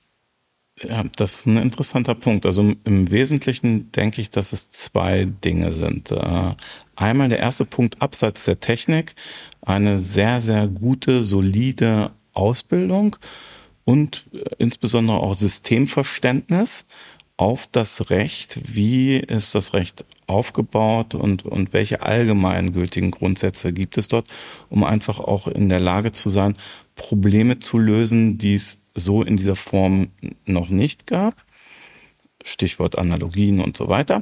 Ja, das ist ein interessanter Punkt. Also im Wesentlichen denke ich, dass es zwei Dinge sind. Einmal der erste Punkt abseits der Technik, eine sehr, sehr gute, solide Ausbildung und insbesondere auch Systemverständnis auf das Recht, wie ist das Recht aufgebaut und, und welche allgemeingültigen Grundsätze gibt es dort, um einfach auch in der Lage zu sein, Probleme zu lösen, die es so in dieser Form noch nicht gab. Stichwort Analogien und so weiter.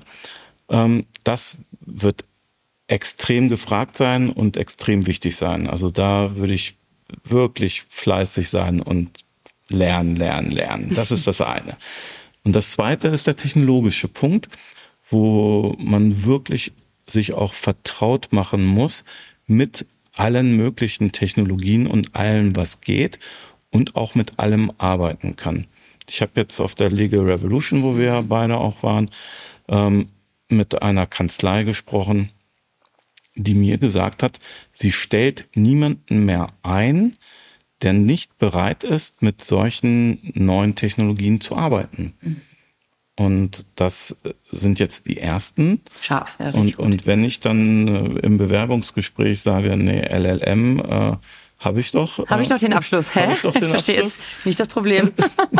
Das wird extrem gefragt sein und extrem wichtig sein. Also da würde ich wirklich fleißig sein und lernen, lernen, lernen. Das ist das eine. Und das zweite ist der technologische Punkt, wo man wirklich sich auch vertraut machen muss mit allen möglichen Technologien und allem, was geht und auch mit allem arbeiten kann. Ich habe jetzt auf der Legal Revolution, wo wir beide auch waren, ähm, mit einer Kanzlei gesprochen, die mir gesagt hat, sie stellt niemanden mehr ein, der nicht bereit ist, mit solchen neuen Technologien zu arbeiten. Mhm. Und das sind jetzt die ersten. Scharf, ja, richtig. Und, und wenn ich dann äh, im Bewerbungsgespräch sage, nee, L L M äh, habe ich doch. Habe äh, ich doch den Abschluss, hä? Habe ich doch den ich Abschluss. Jetzt nicht das Problem.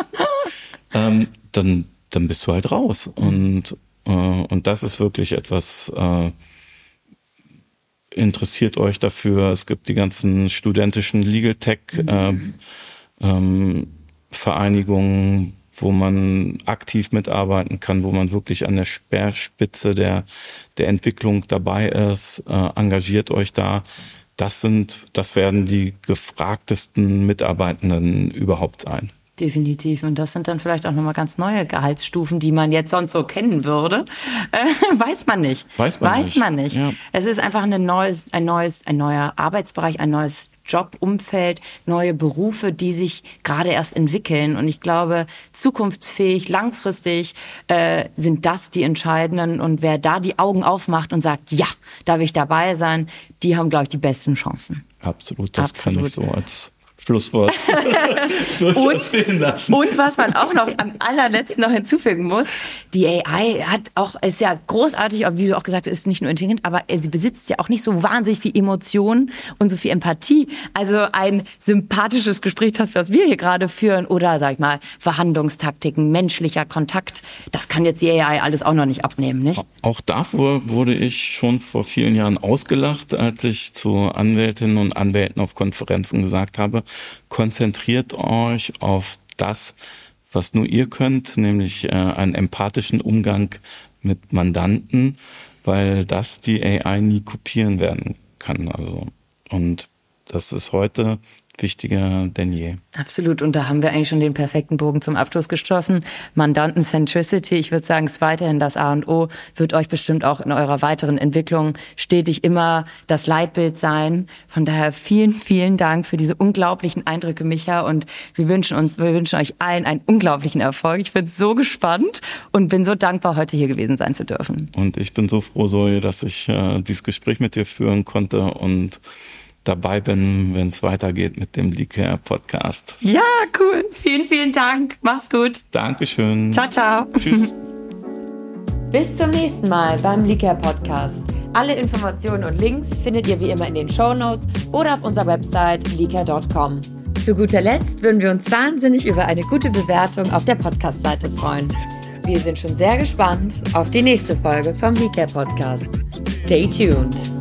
ähm, dann, dann bist du halt raus. Und, äh, und das ist wirklich etwas, äh, interessiert euch dafür. Es gibt die ganzen studentischen Legal Tech äh, ähm, Vereinigungen, wo man aktiv mitarbeiten kann, wo man wirklich an der Speerspitze der, der Entwicklung dabei ist. Äh, engagiert euch da. Das sind, das werden die gefragtesten Mitarbeitenden überhaupt sein. Definitiv. Und das sind dann vielleicht auch nochmal ganz neue Gehaltsstufen, die man jetzt sonst so kennen würde. Äh, weiß man nicht. Weiß man weiß nicht. Man nicht. Ja. Es ist einfach ein neues, ein neues, ein neuer Arbeitsbereich, ein neues Jobumfeld, neue Berufe, die sich gerade erst entwickeln. Und ich glaube, zukunftsfähig, langfristig äh, sind das die entscheidenden. Und wer da die Augen aufmacht und sagt, ja, da will ich dabei sein, die haben, glaube ich, die besten Chancen. Absolut, das Absolut. kann ich so als Schlusswort durchaus stehen lassen. Und was man auch noch am allerletzten noch hinzufügen muss, die A I hat auch, ist ja großartig, wie du auch gesagt hast, ist nicht nur intelligent, aber sie besitzt ja auch nicht so wahnsinnig viel Emotionen und so viel Empathie. Also ein sympathisches Gespräch, das was wir hier gerade führen, oder sag ich mal, Verhandlungstaktiken, menschlicher Kontakt, das kann jetzt die A I alles auch noch nicht abnehmen, nicht? Auch davor wurde ich schon vor vielen Jahren ausgelacht, als ich zu Anwältinnen und Anwälten auf Konferenzen gesagt habe, konzentriert euch auf das, was nur ihr könnt, nämlich äh, einen empathischen Umgang mit Mandanten, weil das die A I nie kopieren werden kann. Also, und das ist heute wichtiger denn je. Absolut. Und da haben wir eigentlich schon den perfekten Bogen zum Abschluss geschlossen. Mandanten-Centricity, ich würde sagen, ist weiterhin das A und O, wird euch bestimmt auch in eurer weiteren Entwicklung stetig immer das Leitbild sein. Von daher vielen, vielen Dank für diese unglaublichen Eindrücke, Micha. Und wir wünschen uns, wir wünschen euch allen einen unglaublichen Erfolg. Ich bin so gespannt und bin so dankbar, heute hier gewesen sein zu dürfen. Und ich bin so froh, Zoe, dass ich äh, dieses Gespräch mit dir führen konnte und dabei bin, wenn es weitergeht mit dem Legal Podcast. Ja, cool. Vielen, vielen Dank. Mach's gut. Dankeschön. Ciao, ciao. Tschüss. Bis zum nächsten Mal beim Legal Podcast. Alle Informationen und Links findet ihr wie immer in den Shownotes oder auf unserer Website legal punkt com. Zu guter Letzt würden wir uns wahnsinnig über eine gute Bewertung auf der Podcast-Seite freuen. Wir sind schon sehr gespannt auf die nächste Folge vom Legal Podcast. Stay tuned.